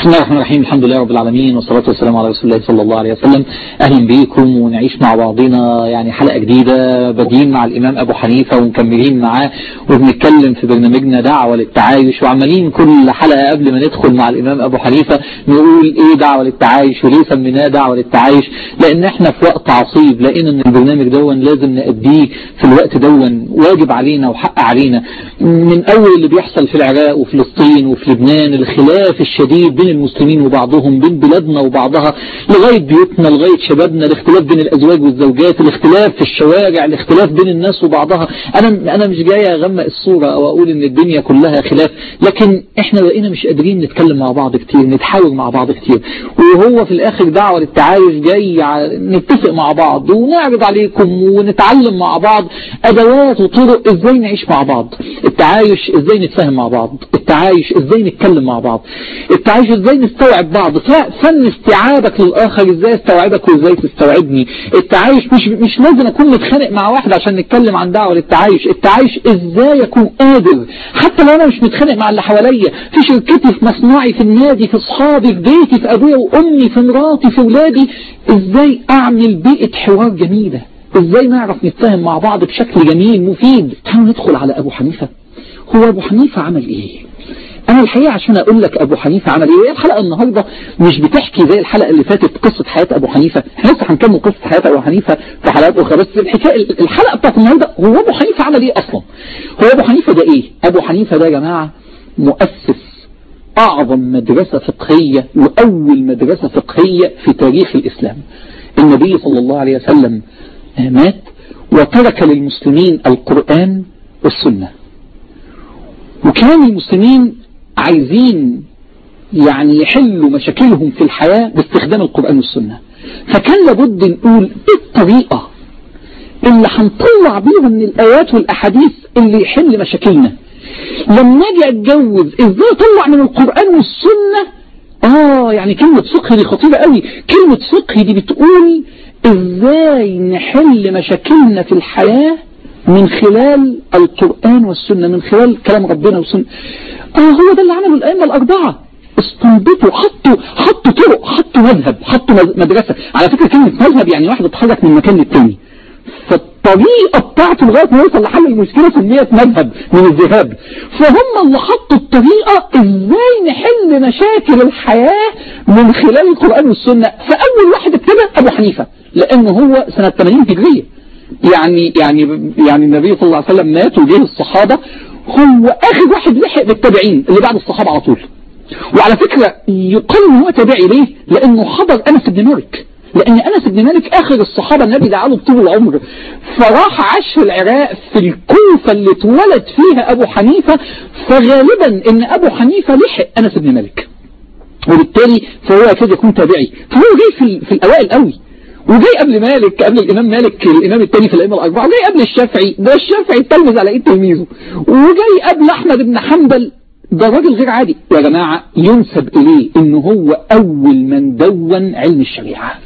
بسم الله الرحمن الرحيم. الحمد لله رب العالمين والصلاة والسلام على رسول الله صلى الله عليه وسلم. أهلا بيكم ونعيش مع بعضنا يعني حلقة جديدة بادئين مع الإمام أبو حنيفة ومكملين معاه وبنتكلم في برنامجنا دعوة للتعايش، وعمالين كل حلقة قبل ما ندخل مع الإمام أبو حنيفة نقول إيه دعوة للتعايش وليه سميناه دعوة للتعايش، لأن إحنا في وقت عصيب، لأن البرنامج دون لازم نأديه في الوقت دون، واجب علينا وحق علينا. من أول اللي بيحصل في العراق وفلسطين وفي لبنان، الخلاف الشديد بين المسلمين وبعضهم، بين بلادنا وبعضها، لغاية بيوتنا، لغاية شبابنا، الاختلاف بين الأزواج والزوجات، الاختلاف في الشوارع، الاختلاف بين الناس وبعضها. أنا مش جاي أغمق الصورة أو أقول إن الدنيا كلها خلاف، لكن إحنا بقينا مش قادرين نتكلم مع بعض كتير، نتحاور مع بعض كتير، وهو في الآخر دعوة للتعايش جاي نتفق مع بعض ونعرض عليكم ونتعلم مع بعض أدوات وطرق إزاي نعيش مع بعض، التعايش إزاي نتفاهم مع بعض، التعايش إزاي نتكلم مع بعض، التعايش إزاي نستوعب بعض، فن استيعابك للآخر إزاي استوعبك وإزاي تستوعبني. التعايش مش لازم أكون متخانق مع واحد عشان نتكلم عن دعوة للتعايش. التعايش إزاي أكون قادر حتى لو أنا مش متخانق مع اللي حواليا، في شركتي، في مصنعي، في النادي، في أصحابي، في بيتي، في أبويا وأمي، في مراتي، في ولادي، إزاي أعمل بيئة حوار جميلة، إزاي نعرف نتفاهم مع بعض بشكل جميل مفيد. تعالوا ندخل على أبو حنيفة. هو أبو حنيفة عمل إيه؟ أنا الحقيقة عشان أقول لك أبو حنيفة عمل إيه، الحلقة النهاردة مش بتحكي زي الحلقة اللي فاتت قصة حياة أبو حنيفة، احنا لسه هنكمل قصة حياة أبو حنيفة في حلقات أخرى، بس الحلقة بتاعت النهاردة هو أبو حنيفة عمل إيه أصلا؟ هو أبو حنيفة ده إيه؟ أبو حنيفة ده يا جماعة مؤسس أعظم مدرسة فقهية وأول مدرسة فقهية في تاريخ الإسلام. النبي صلى الله عليه وسلم مات وترك للمسلمين القرآن والسنة، وكان المسلمين عايزين يعني يحلوا مشاكلهم في الحياة باستخدام القرآن والسنة، فكان لابد نقول ايه الطريقة اللي هنطلع بيها من الآيات والأحاديث اللي يحل مشاكلنا. لما اجي اتجوز ازاي اطلع من القرآن والسنة؟ يعني كلمة فقه دي خطيرة قوي. كلمة فقه دي بتقول ازاي نحل مشاكلنا في الحياة من خلال القرآن والسنة، من خلال كلام ربنا والسنة. هو ده اللي عمله الأئمة الأربعة، استنبطوا، حطوا طرق، حطوا مذهب، حطوا مدرسة. على فكرة كلمة مذهب يعني واحد اتحرك من مكان للتاني، فالطريقة بتاعته لغاية ما يوصل لحل المشكلة سميت مذهب من الذهاب. فهم اللي حطوا الطريقة ازاي نحل مشاكل الحياة من خلال القرآن والسنة. فأول واحد ابتدى أبو حنيفة، لأنه هو سنة 80 هجرية، يعني النبي صلى الله عليه وسلم مات وجه الصحابة، هو آخر واحد لحق بالتابعين اللي بعد الصحابة على طول. وعلى فكرة يقال ان هو تابعي ليه؟ لأنه حضر أنس بن مالك، لأن أنس بن مالك آخر الصحابة النبي دعا له بطول العمر، فراح عاش في العراق في الكوفة اللي اتولد فيها أبو حنيفة، فغالبا ان أبو حنيفة لحق أنس بن مالك، وبالتالي فهو أكيد يكون تابعي، فهو جاي في الأوائل قوي، وجاي قبل مالك، قبل الإمام مالك الإمام الثاني في الأئمة الأربعة، وجاي قبل الشافعي، ده الشافعي التلمذ على إيد تلميذه، وجاي قبل أحمد بن حنبل. ده راجل غير عادي يا جماعة، ينسب إليه إنه هو أول من دون علم الشريعة،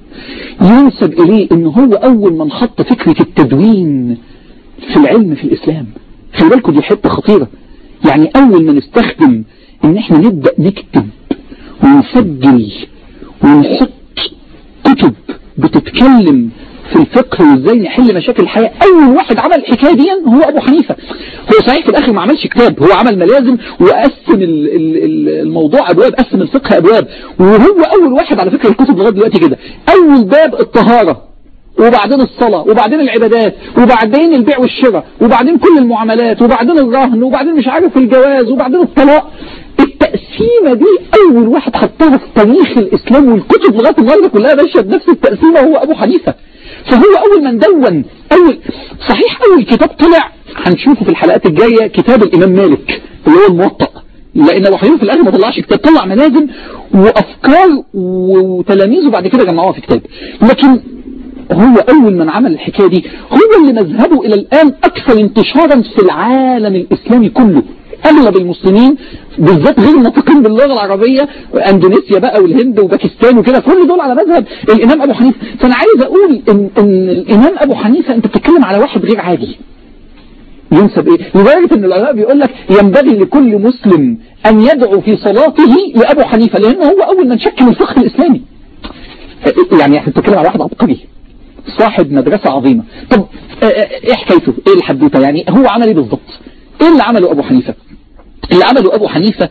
ينسب إليه إنه هو أول من حط فكرة التدوين في العلم في الإسلام. خلي بالكم دي حتة خطيرة، يعني أول ما نستخدم إن إحنا نبدأ نكتب ونسجل ونحط كتب بتتكلم في الفقه وازاي نحل مشاكل الحياة، اول واحد عمل الحكاية دي هو ابو حنيفة. هو صحيح في الاخر ما عملش كتاب، هو عمل ملازم وقسم الموضوع ابواب، قسم الفقه ابواب، وهو اول واحد على فكرة الكتب لغاية دلوقتي كده. اول باب الطهارة، وبعدين الصلاة، وبعدين العبادات، وبعدين البيع والشراء، وبعدين كل المعاملات، وبعدين الرهن، وبعدين مش عارف الجواز، وبعدين الطلاق. التقسيمة دي أول واحد حطها في تاريخ الإسلام، والكتب لغاية النهارده كلها ماشية بنفس التقسيمة، هو أبو حنيفة. فهو أول من دون صحيح أول كتاب طلع هنشوفه في الحلقات الجاية كتاب الإمام مالك اللي هو الموطأ، لأن أبو حنيفة في الآخر ما طلعش كتاب، طلع ملازم وأفكار وتلاميذه بعد كده جمعوها في كتاب. لكن هو أول من عمل الحكاية دي، هو اللي مذهبه إلى الآن أكثر انتشارا في العالم الإسلامي كله. أغلب المسلمين بالذات غير الناطقين باللغة العربية، اندونيسيا بقى والهند وباكستان وكده، كل دول على مذهب الإمام أبو حنيفة. فأنا عايز أقول إن الإمام أبو حنيفة أنت بتتكلم على واحد غير عادي، ينسب ايه؟ لدرجة ان العلماء بيقول لك ينبغي لكل مسلم ان يدعو في صلاته لابو حنيفة، لانه هو اول من شكل الفقه الاسلامي. يعني احنا بنتكلم على واحد عبقري صاحب مدرسة عظيمة. طب ايه حكايته؟ ايه الحدوته؟ يعني هو عمل ايه بالظبط؟ ايه اللي عمله ابو حنيفة؟ اللي عمله ابو حنيفة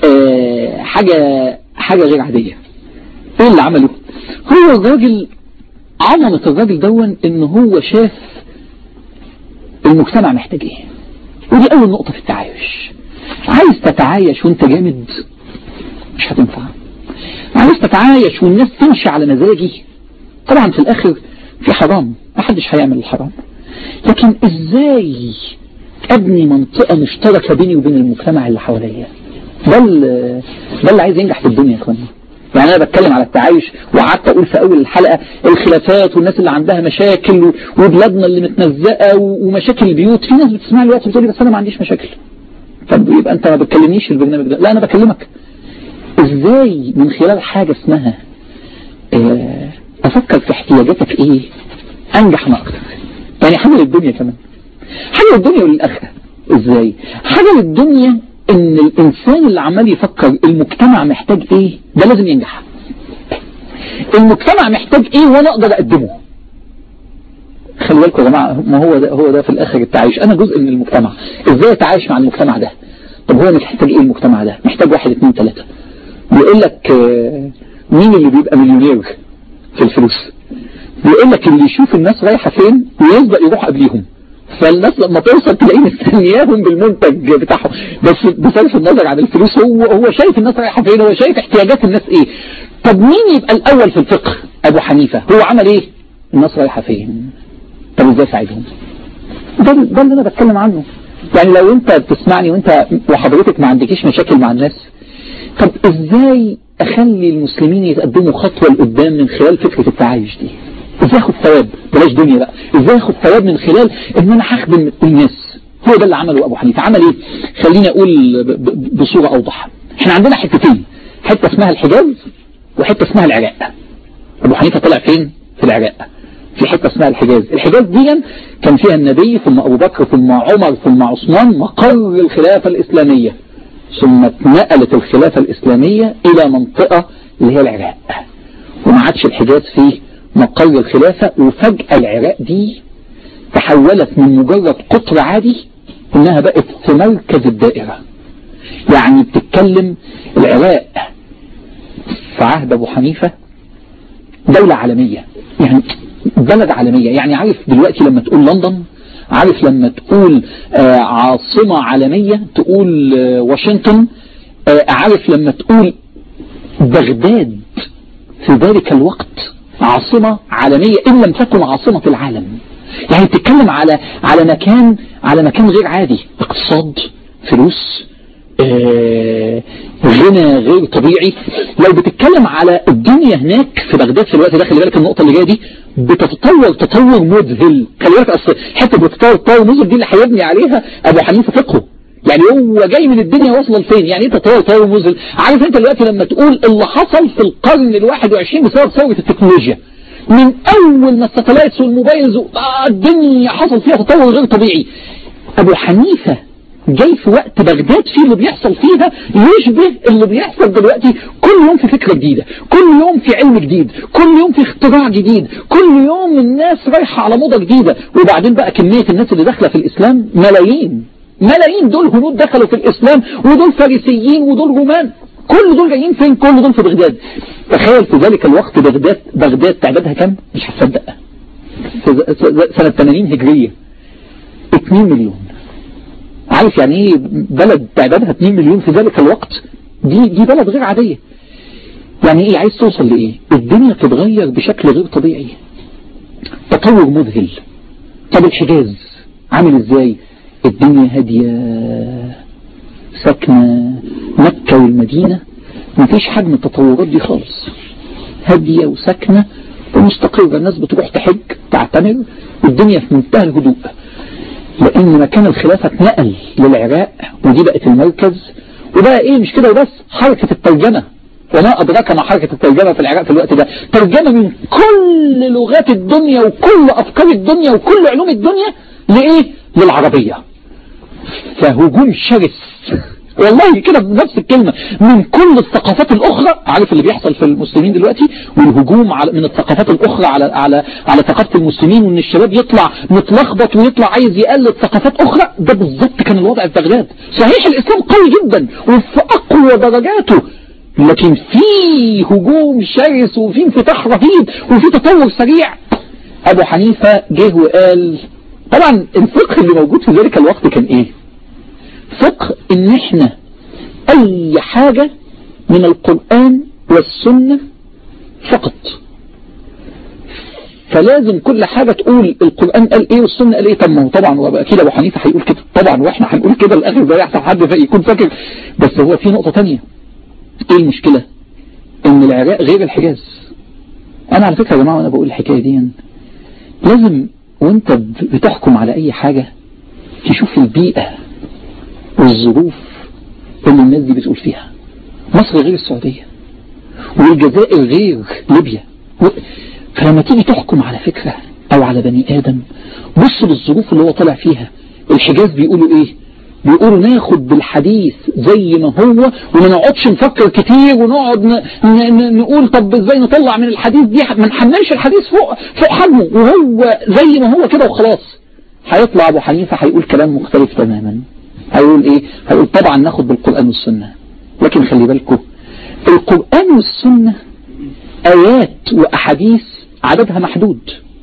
حاجة غير عادية. ايه اللي عمله؟ هو الراجل عظمة الراجل دون ان هو شاف المجتمع محتاج ايه، ودي اول نقطة في التعايش. عايز تتعايش وانت جامد مش هتنفع. عايز تتعايش والناس تمشي على مزاجي، طبعا في الاخر في حرام، محدش هيعمل الحرام، لكن ازاي ابني منطقة مشتركة بيني وبين المجتمع اللي حواليا؟ ده اللي عايز ينجح في الدنيا يا اخوانا. يعني انا بتكلم على التعايش، وقعدت اقول في اول الحلقة الخلافات والناس اللي عندها مشاكل وبلادنا اللي متمزقة ومشاكل البيوت. في ناس بتسمعني دلوقتي بتقول لي بس انا ما عنديش مشاكل. طب يبقى انت ما بتكلمنيش في البرنامج ده. لا، انا بكلمك ازاي من خلال حاجة اسمها افكر في احتياجاتك ايه انجح انا اكتر. يعني حاجة للدنيا كمان، حاجة للدنيا وللآخرة. ازاي؟ حاجة للدنيا ان الانسان اللي عمال يفكر المجتمع محتاج ايه ده لازم ينجح. المجتمع محتاج ايه وانا اقدر اقدمه. خلي بالكم يا جماعة، ما هو ده في الاخر التعايش. انا جزء من المجتمع، ازاي اتعايش مع المجتمع ده؟ طب هو محتاج ايه المجتمع ده؟ محتاج 1 2 3. بيقول لك مين اللي بيبقى مليونير في الفلوس؟ بيقول لك اللي يشوف الناس رايحة فين ويسبق يروح قبليهم، فالناس لما توصل تلاقيه مستنياهم بالمنتج بتاعهم. بس بصرف النظر عن الفلوس، هو شايف الناس رايحة فين، هو شايف احتياجات الناس ايه. طب مين يبقى الاول في الفقه؟ ابو حنيفة. هو عمل ايه؟ الناس رايحة فين، طب ازاي اساعدهم؟ ده اللي انا بتكلم عنه. يعني لو انت بتسمعني وانت وحضرتك ما عندكيش مشاكل مع الناس، طب ازاي اخلي المسلمين يتقدموا خطوة لقدام من خلال فكرة التعايش دي؟ ازاي اخد ثواب؟ بلاش دنيا بقى، ازاي اخد ثواب من خلال ان انا هخدم الناس؟ هو ده اللي عمله ابو حنيفة. عمل ايه؟ خليني اقول بصورة اوضح. احنا عندنا حتتين، حتة اسمها الحجاز وحتة اسمها العراق. ابو حنيفة طلع فين؟ في العراق، في حتة اسمها الحجاز. الحجاز دي كان فيها النبي ثم ابو بكر ثم عمر ثم عثمان، مقر الخلافة الاسلامية، ثم اتنقلت الخلافة الاسلامية الى منطقة اللي هي العراق، وما عادش الحجاز فيه مقر الخلافة. وفجأة العراق دي تحولت من مجرد قطر عادي انها بقت في مركز الدائرة. يعني بتتكلم العراق في عهد ابو حنيفة دولة عالمية، يعني بلد عالمية. يعني عارف دلوقتي لما تقول لندن، عارف لما تقول عاصمة عالمية تقول واشنطن، عارف لما تقول بغداد في ذلك الوقت عاصمة عالمية إن لم تكن عاصمة العالم. يعني بتتكلم على مكان غير عادي، اقتصاد، فلوس، غنى غير طبيعي. لو بتتكلم على الدنيا هناك في بغداد في الوقت ده، خلي بالك النقطة اللي جاية دي بتتطور تطور مذهل. خلي بالك اصل حتة بتتطور مذهل دي اللي هيبني عليها ابو حنيفة فقهه. يعني هو جاي من الدنيا واصله لفين؟ يعني انت تطور مذهل. عارف انت دلوقتي لما تقول اللي حصل في القرن ال21 بسبب ثورة التكنولوجيا، من اول ما الساتلايتس والموبايلز الدنيا حصل فيها تطور غير طبيعي. ابو حنيفة جاي في وقت بغداد فيه اللي بيحصل فيها يشبه اللي بيحصل دلوقتي. كل يوم في فكرة جديدة، كل يوم في علم جديد، كل يوم في اختراع جديد، كل يوم الناس رايحة على موضة جديدة. وبعدين بقى كمية الناس اللي داخلة في الإسلام ملايين، دول هنود دخلوا في الإسلام، ودول فارسيين، ودول رومان، كل دول جايين فين؟ كل دول في بغداد. تخيل في ذلك الوقت بغداد تعدادها كم؟ مش هتصدق، سنة 80 هجرية 2 مليون. عارف يعني ايه بلد تعدادها 2 مليون في ذلك الوقت؟ دي بلد غير عادية. يعني ايه؟ عايز توصل لايه؟ الدنيا تتغير بشكل غير طبيعي، تطور مذهل. طب الحجاز عامل ازاي؟ الدنيا هادية ساكنة، مكة والمدينة مفيش حجم التطورات دي خالص، هادية وساكنة ومستقرة. الناس بتروح تحج تعتمر والدنيا في منتهى الهدوء، لأن مكان الخلافة اتنقل للعراق ودي بقت المركز. وبقى ايه؟ مش كده وبس، حركة الترجمة. وما أدراك ما حركة الترجمة في العراق في الوقت ده؟ ترجمة من كل لغات الدنيا وكل أفكار الدنيا وكل علوم الدنيا لإيه؟ للعربية. فهجوم شرس والله كده بنفس الكلمة من كل الثقافات الأخرى. عارف اللي بيحصل في المسلمين دلوقتي، والهجوم من الثقافات الأخرى على ثقافة المسلمين، وإن الشباب يطلع متلخبط ويطلع عايز يقلد ثقافات أخرى. ده بالظبط كان الوضع في بغداد. صحيح الإسلام قوي جدا وفي أقوى درجاته، لكن في هجوم شرس وفي انفتاح رهيب وفي تطور سريع. أبو حنيفة جه وقال، طبعا الفقه اللي موجود في ذلك الوقت كان إيه؟ فقه إن إحنا أي حاجة من القرآن والسنة فقط، فلازم كل حاجة تقول القرآن قال إيه والسنة قال إيه. طب ما هو طبعا وبقى كده أبو حنيفة هيقول كده طبعا، وإحنا هنقول كده الآخر زي أحسن حد يكون فاكر. بس هو في نقطة تانية. إيه المشكلة؟ إن العراق غير الحجاز. أنا على فكرة يا جماعة وأنا بقول الحكاية دي لازم وأنت بتحكم على أي حاجة تشوف البيئة والظروف اللي الناس دي بتقول فيها. مصر غير السعودية، والجزائر غير ليبيا. فلما تيجي تحكم على فكرة أو على بني آدم، بص للظروف اللي هو طالع فيها. الحجاز بيقولوا إيه؟ بيقولوا ناخد بالحديث زي ما هو وما نقعدش نفكر كتير ونقعد نقول طب ازاي نطلع من الحديث دي، ما نحملش الحديث فوق حجمه، وهو زي ما هو كده وخلاص. هيطلع أبو حنيفة هيقول كلام مختلف تماما. هيقول إيه؟ هيقول طبعا ناخد بالقرآن والسنة، لكن خلي بالكم القرآن والسنة آيات وأحاديث عددها محدود،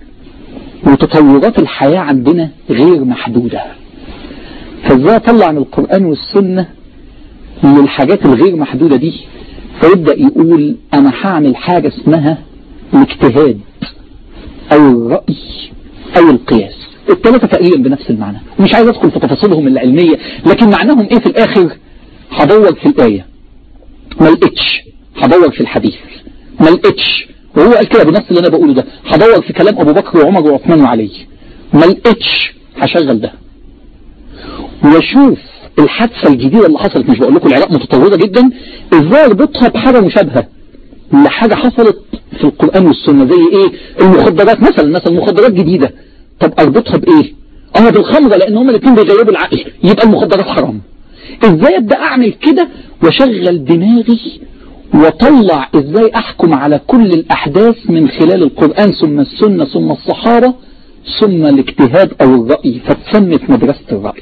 وتطورات الحياة عندنا غير محدودة. فازاي اطلع من القرآن والسنة للحاجات الغير محدودة دي؟ فيبدأ يقول انا هعمل حاجة اسمها الاجتهاد او الرأي او القياس. الثلاثة تقريبا بنفس المعنى، مش عايز ادخل في تفاصيلهم العلمية، لكن معناهم ايه في الاخر؟ هدور في الآية ما لقيتش، هدور في الحديث ما لقيتش، وهو قال كده بنفس اللي انا بقوله ده. هدور في كلام ابو بكر وعمر وعثمان وعلي ما لقيتش، هشغل ده واشوف الحادثة الجديدة اللي حصلت. مش بقول لكم العراق متطورة جدا، ازاي اربطها بحاجة مشابهة لحاجة حصلت في القرآن والسنة؟ زي ايه؟ المخدرات مثلا مخدرات جديدة. طب اربطها بايه؟ بالخمرة، لان هما الاثنين بيغيبوا العقل، يبقى المخدرات حرام. ازاي ابدأ اعمل كده واشغل دماغي واطلع ازاي احكم على كل الاحداث من خلال القرآن ثم السنة ثم الصحابة ثم الاجتهاد او الرأي، فتسمت مدرسة الرأي.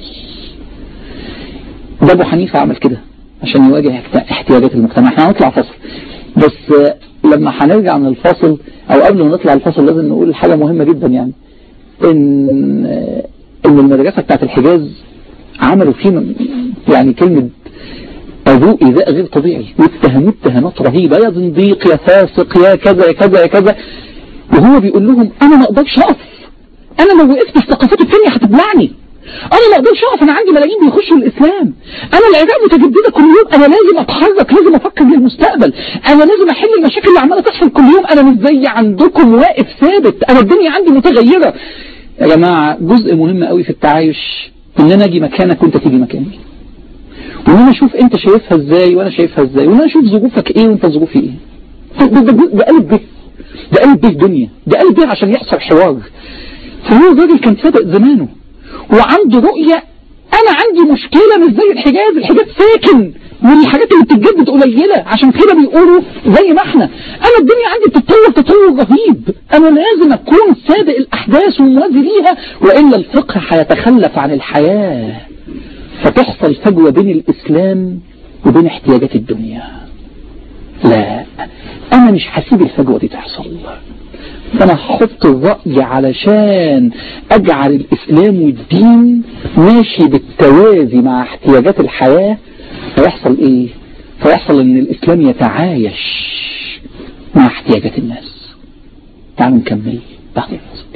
ده ابو حنيفة عمل كده عشان يواجه احتياجات المجتمع. احنا هنطلع فاصل، بس لما هنرجع من الفاصل او قبل ما نطلع الفاصل لازم نقول حاجة مهمة جدا، يعني ان المدرسة بتاعت الحجاز عملوا فيه يعني كلمة أذوق إيذاء غير طبيعي، واتهموه اتهامات رهيبة، يا زنديق يا فاسق يا كذا يا كذا يا كذا. وهو بيقول لهم أنا ما أقدرش أقف، أنا لو وقفت الثقافات الثانية هتبلعني، أنا ما أقدرش أقف، أنا عندي ملايين بيخشوا الإسلام، أنا العراق متجددة كل يوم، أنا لازم أتحرك، لازم أفكر للمستقبل، أنا لازم أحل المشاكل اللي عمالة تحصل كل يوم، أنا مش زي عندكم واقف ثابت، أنا الدنيا عندي متغيرة. يا جماعة جزء مهم قوي في التعايش إن أنا أجي مكانك وأنت تيجي مكاني، وإن أنا أشوف أنت شايفها إزاي وأنا شايفها إزاي، وإن أنا أشوف ظروفك إيه وأنت ظروفي إيه. ده قلب به، ده قلب به دنيا، ده قلب به عشان يحصل حوار. فهو الراجل كان سابق زمانه وعنده رؤية. أنا عندي مشكلة مش زي الحجاز ساكن والحاجات اللي بتتجدد قليلة، عشان كده بيقولوا زي ما احنا. أنا الدنيا عندي بتتطور تطور رهيب، أنا لازم أكون سابق الأحداث وموازي ليها، وإلا الفقه هيتخلف عن الحياة، فتحصل فجوة بين الإسلام وبين احتياجات الدنيا. لا، أنا مش هسيب الفجوة دي تحصل، فأنا هحط الرأي علشان أجعل الإسلام والدين ماشي بالتوازي مع احتياجات الحياة. فيحصل إيه؟ فيحصل إن الإسلام يتعايش مع احتياجات الناس. تعالوا نكمل بعد الفاصل.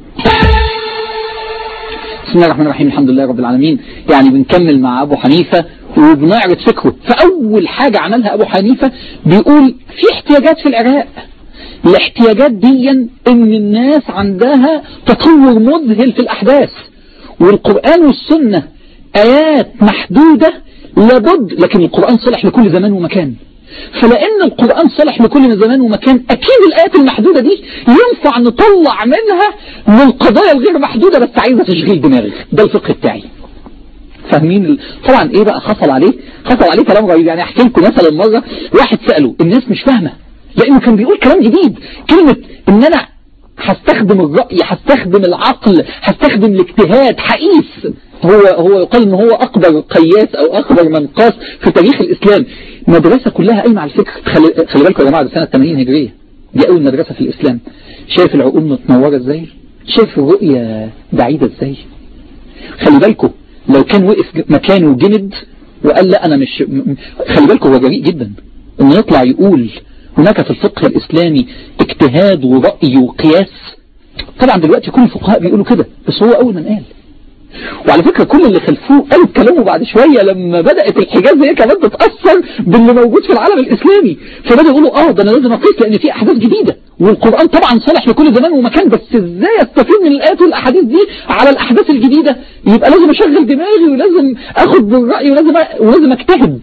بسم الله الرحمن الرحيم، الحمد لله رب العالمين. يعني بنكمل مع أبو حنيفة وبنعرض فكره. فأول حاجة عملها أبو حنيفة بيقول في احتياجات في العراق، الاحتياجات دي ان الناس عندها تطور مذهل في الأحداث، والقرآن والسنة آيات محدودة لابد، لكن القرآن صلح لكل زمان ومكان. فلأن القرآن صلح لكل زمان ومكان، أكيد الآيات المحدودة دي ينفع نطلع منها من القضايا الغير محدودة، بس عايزة تشغيل دماغ. ده الفقه بتاعي. فاهمين طبعا ايه بقى حصل عليه كلام غريب. يعني احكي لكم مثلا مرة واحد سأله، الناس مش فاهمة لانه كان بيقول كلام جديد، كلمة ان انا هستخدم الرأي، هستخدم العقل، هستخدم الاجتهاد، هقيس. هو يقال ان هو اكبر قياس او اكبر من قاس في تاريخ الاسلام. مدرسة كلها قايمة على الفكر. خلي بالكم يا جماعة، ده سنة 80 هجرية، دي اول مدرسة في الاسلام. شايف العقول متنورة ازاي؟ شايف الرؤية بعيدة ازاي؟ خلي بالكم لو كان وقف مكانه جند وقال لا انا مش، خلي بالكم هو جريء جدا انه يطلع يقول هناك في الفقه الاسلامي اجتهاد ورأي وقياس. طبعا دلوقتي كل الفقهاء بيقولوا كده، بس هو اول من قال. وعلى فكرة كل اللي خلفوه قالوا كلامه بعد شوية لما بدأت الحجاز هي كمان تتأثر باللي موجود في العالم الإسلامي، فبدأوا يقولوا ده أنا لازم أقيس لأن في أحداث جديدة، والقرآن طبعا صالح لكل زمان ومكان، بس إزاي أستفيد من الآيات والأحاديث دي على الأحداث الجديدة؟ يبقى لازم أشغل دماغي ولازم أخد بالرأي ولازم أجتهد.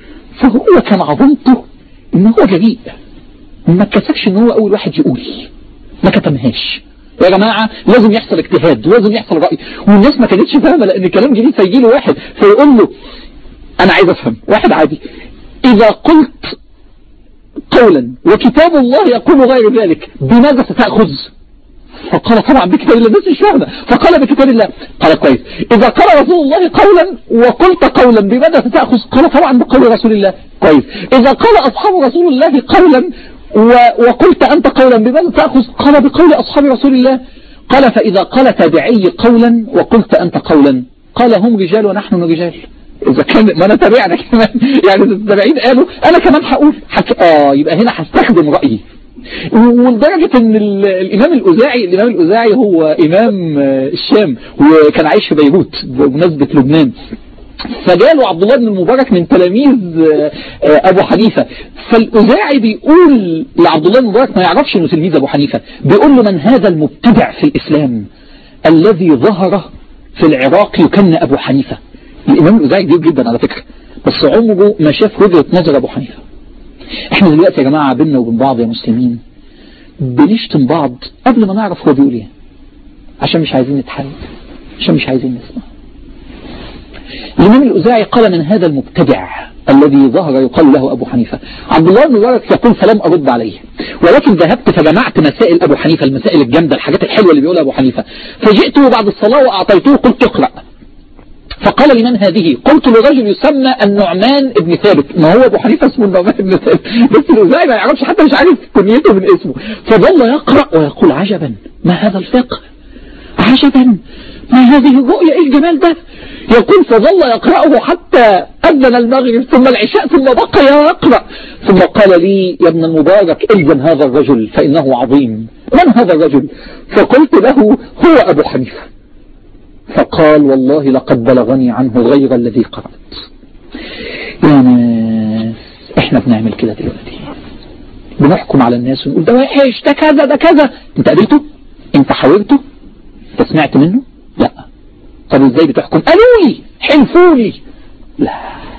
فهو كان عظمته إن هو جريء، ما اتكسفش إن هو أول واحد يقول، ما كتمهاش. يا جماعة لازم يحصل اجتهاد ولازم يحصل رأي. والناس ما كانتش فاهمة لأن كلام جديد، فيجي له واحد فيقول له أنا عايز أفهم، واحد عادي، إذا قلت قولا وكتاب الله يقول غير ذلك بماذا ستأخذ؟ فقال طبعا بكتاب الله. الناس مش فاهمة، فقال بكتاب الله. قال كويس. إذا قال رسول الله قولا وقلت قولا بماذا ستأخذ؟ قال طبعا بقول رسول الله. كويس. إذا قال أصحاب رسول الله قولا وقلت أنت قولا بماذا تأخذ؟ قال بقول أصحاب رسول الله. قال فإذا قال تابعي قولا وقلت أنت قولا؟ قال هم رجال ونحن رجال. إذا كان ما أنا تابعنا كمان، يعني إذا التابعين قالوا أنا كمان هقول يبقى هنا هستخدم رأيي. ولدرجة ان الامام الأوزاعي هو امام الشام وكان عايش في بيروت بمناسبة لبنان، فجاله عبد الله بن المبارك من تلاميذ ابو حنيفة، فالأوزاعي بيقول لعبد الله بن المبارك، ما يعرفش انه تلميذ ابو حنيفة، بيقول له من هذا المبتدع في الاسلام الذي ظهر في العراق يكن ابو حنيفة. الامام الأوزاعي كبير جدا على فكرة، بس عمره ما شاف وجهة نظر ابو حنيفة. احنا دلوقتي يا جماعة بيننا وبين بعض يا مسلمين بنشتم بعض قبل ما نعرف هو بيقول ايه، عشان مش عايزين نتحل، عشان مش عايزين نسمع. الإمام الأوزاعي قال من هذا المبتدع الذي ظهر يقال له أبو حنيفة. عبد الله بن المبارك يقول فلم أرد عليه، ولكن ذهبت فجمعت مسائل أبو حنيفة، المسائل الجامدة، الحاجات الحلوة اللي بيقولها أبو حنيفة، فجئته بعد الصلاة وأعطيته قلت اقرأ. فقال لمن هذه؟ قلت لرجل يسمى النعمان ابن ثابت. ما هو ابو حنيفه اسمه النعمان ابن ثابت، بس الأوزاعي ما يعرفش، حتى مش عارف كنيته من اسمه. فظل يقرأ ويقول عجبا ما هذا الفقه، عجبا ما هذه الرؤية، ايه الجمال ده. يقول فظل يقرأه حتى أذن المغرب ثم العشاء ثم بقي يقرأ، ثم قال لي يا ابن المبارك الزم هذا الرجل فإنه عظيم. من هذا الرجل؟ فقلت له هو أبو حنيفة. فقال والله لقد بلغني عنه غير الذي قرأت. يا ناس احنا بنعمل كده دلوقتي، بنحكم على الناس ونقول ده وحش، ده كذا ده كذا. انت قابلته؟ انت حاورته؟ انت سمعت منه؟ لا. طب ازاي بتحكم؟ قالوا لي، حلفوا لي. لا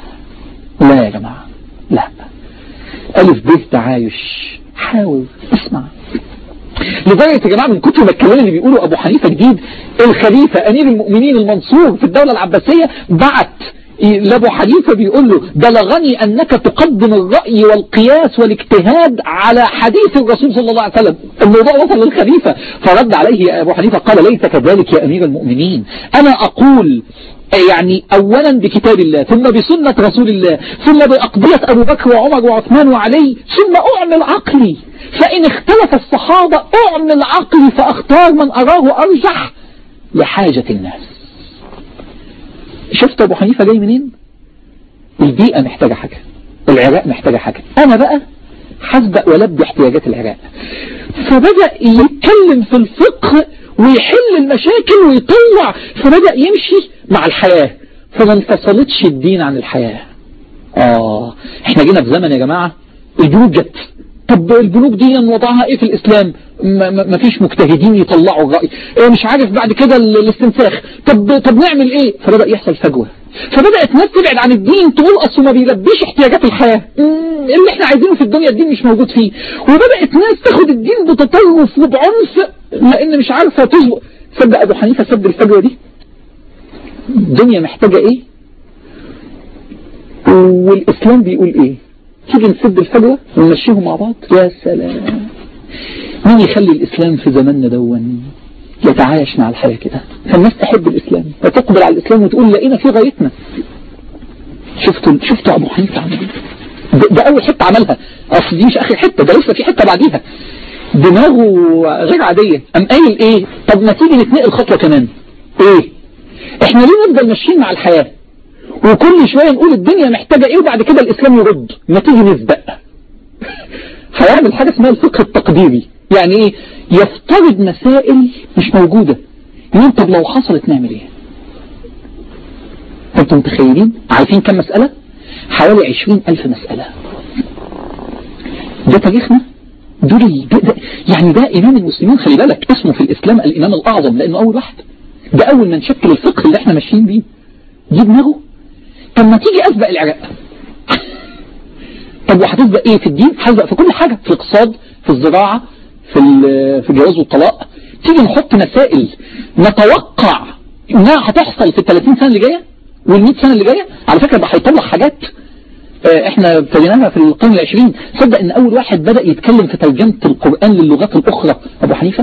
لا يا جماعة، لا. ألف به تعايش، حاول اسمع. لدرجة يا جماعة من كتر ما الكلام اللي بيقوله أبو حنيفة جديد، الخليفة أمير المؤمنين المنصور في الدولة العباسية بعت لأبو حنيفة بيقول له بلغني أنك تقدم الرأي والقياس والاجتهاد على حديث الرسول صلى الله عليه وسلم. الموضوع وصل للخليفة، فرد عليه أبو حنيفة قال ليس كذلك يا أمير المؤمنين، أنا أقول يعني أولا بكتاب الله ثم بسنة رسول الله ثم بأقضية أبو بكر وعمر وعثمان وعلي ثم أعمل عقلي، فإن اختلف الصحابة أعمل عقلي فأختار من أراه أرجح لحاجة الناس. شفت أبو حنيفة جاي منين؟ البيئة محتاجة حاجة، العراق محتاجة حاجة، أنا بقى حسبق ولبي احتياجات العراق. فبدأ يتكلم في الفقه ويحل المشاكل ويطلع، فبدأ يمشي مع الحياة، فما انفصلتش الدين عن الحياة. احنا جينا في زمن يا جماعة البنوك جت. طب البنوك دي وضعها ايه في الاسلام؟ ما فيش مجتهدين يطلعوا الرأي، مش عارف بعد كده الاستنساخ. طب نعمل ايه؟ فبدأ يحصل فجوة، فبدأت ناس تبعد عن الدين تقول اصله ما بيلبيش احتياجات الحياة، اللي احنا عايزينه في الدنيا الدين مش موجود فيه. وبدأت ناس تاخد الدين بتطرف وبعنف لان مش عارفة تظبط. صدق ابو حنيفة سد الفجوة دي. الدنيا محتاجة ايه؟ والإسلام بيقول إيه؟ تيجي نسد الفجوة ونمشيهم مع بعض. يا سلام، مين يخلي الإسلام في زماننا دون يتعايش مع الحياة كده؟ فالناس تحب الإسلام وتقبل على الإسلام وتقول لقينا في غايتنا. شفتوا أبو حنيفة عمل ده أول حتة عملها، أصل دي مش آخر حتة، ده لسه في حتة بعديها. دماغه غير عادية. قام قايل إيه؟ طب ما تيجي نتنقل خطوة كمان. إيه؟ إحنا ليه نفضل ماشيين مع الحياة وكل شوية نقول الدنيا محتاجة إيه وبعد كده الإسلام يرد؟ ما تيجي نسبق. هيعمل حاجة اسمها الفقه التقديري. يعني إيه؟ يفترض مسائل مش موجودة. يقول طب لو حصلت نعمل إيه؟ أنتم متخيلين؟ عارفين كم مسألة؟ حوالي 20,000 مسألة. ده تاريخنا. يعني ده إمام المسلمين، خلي بالك اسمه في الإسلام الإمام الأعظم لأنه أول واحد. ده أول من شكل الفقه اللي احنا ماشيين بيه. دي دماغه. طب ما تيجي أسبق العراق. طب وهتسبق إيه في الدين؟ هسبق في كل حاجة، في الاقتصاد، في الزراعة، في الجواز والطلاق. تيجي نحط مسائل نتوقع إنها هتحصل في 30 سنة اللي جاية وال100 سنة اللي جاية. على فكرة ده هيطلع حاجات احنا ابتديناها في القرن العشرين. صدق ان اول واحد بدأ يتكلم في ترجمة القرآن للغات الاخرى ابو حنيفة،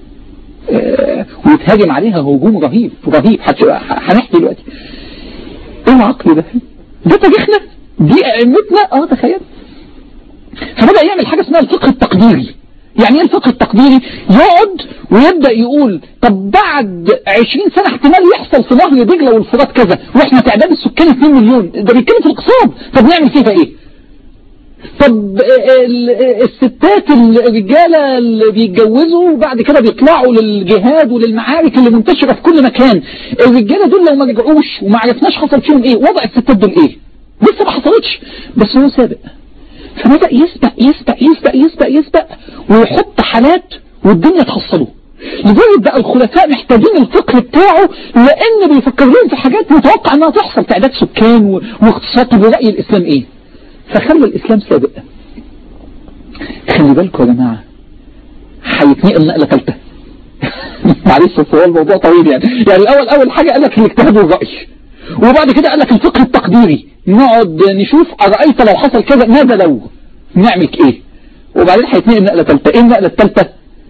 ويتهاجم عليها هجوم رهيب رهيب. هنحكي دلوقتي ايه العقل ده؟ ده تاريخنا، دي ائمتنا. تخيل. فبدأ يعمل حاجة اسمها الفقه التقديري. يعني ايه الفقه التقديري؟ يقعد ويبدأ يقول طب بعد 20 سنة احتمال يحصل في نهر دجلة والفرات كذا، واحنا تعداد السكان 2 مليون. ده بيتكلم في الاقتصاد. طب نعمل فيها ايه؟ طب الستات الرجالة اللي بيتجوزوا وبعد كده بيطلعوا للجهاد وللمعارك اللي منتشرة في كل مكان، الرجالة دول لو ما رجعوش وما عرفناش حصل فيهم ايه، وضع الستات دول ايه؟ لسه ما حصلتش بس هو سابق. فبدأ يسبق يسبق يسبق يسبق يسبق ويحط حالات والدنيا تحصله. لذلك بقى الخلفاء محتاجين الفقه بتاعه لأن بيفكر لهم في حاجات متوقع انها تحصل، تعداد سكان واقتصاد. طب ورأي الإسلام ايه؟ فخلوا الإسلام سابق. خلي بالكم يا جماعة، هيتنقل نقلة ثالثة. معلش هو الموضوع طويل يعني أول حاجة قال لك الاجتهاد والرأي، وبعد كده قال لك الفقه التقديري. نقعد نشوف أرأيت لو حصل كذا ماذا لو نعمل ايه، وبعدين هيتنقل نقلة ثالثة. ايه النقلة الثالثة؟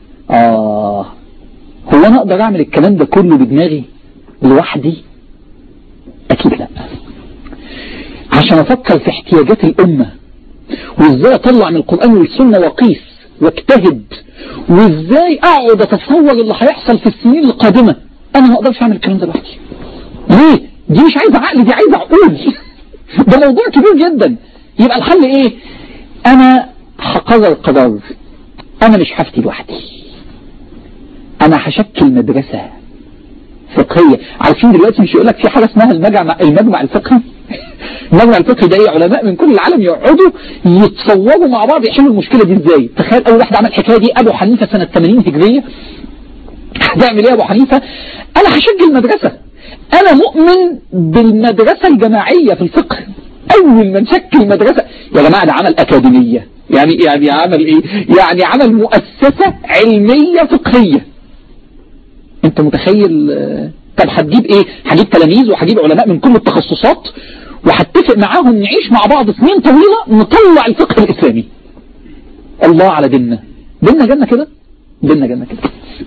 هو أنا أقدر أعمل الكلام ده كله بدماغي لوحدي؟ أكيد لا. عشان أفكر في احتياجات الأمة وإزاي أطلع من القرآن والسنة وقيس واجتهد، وإزاي أقعد أتصور اللي هيحصل في السنين القادمة، أنا ما أقدرش أعمل الكلام ده لوحدي. ليه؟ دي مش عايزة عقل، دي عايزة عقول. ده موضوع كبير جدا. يبقى الحل إيه؟ أنا هقرر قرار. أنا مش هفتي لوحدي، أنا هشكل مدرسة فقهية. عارفين دلوقتي مش يقولك في حاجة اسمها المجمع الفقهي؟ المجمع الفقهي ده ايه؟ علماء من كل العالم يقعدوا يتصوروا مع بعض يحلوا المشكلة دي ازاي. تخيل اول واحد عمل الحكاية دي ابو حنيفة سنة 80 هجرية. هتعمل ايه ابو حنيفة؟ انا هشكل مدرسة. انا مؤمن بالمدرسة الجماعية في الفقه. اول ما نشكل مدرسة يا جماعة ده عمل اكاديمية. يعني عمل ايه؟ يعني عمل مؤسسة علمية فقهية. انت متخيل؟ طب هتجيب ايه؟ هجيب تلاميذ وهجيب علماء من كل التخصصات وهتفق معاهم نعيش مع بعض سنين طويلة نطلع الفقه الاسلامي. الله على ديننا. ديننا جنة كده. ديننا جنة كده.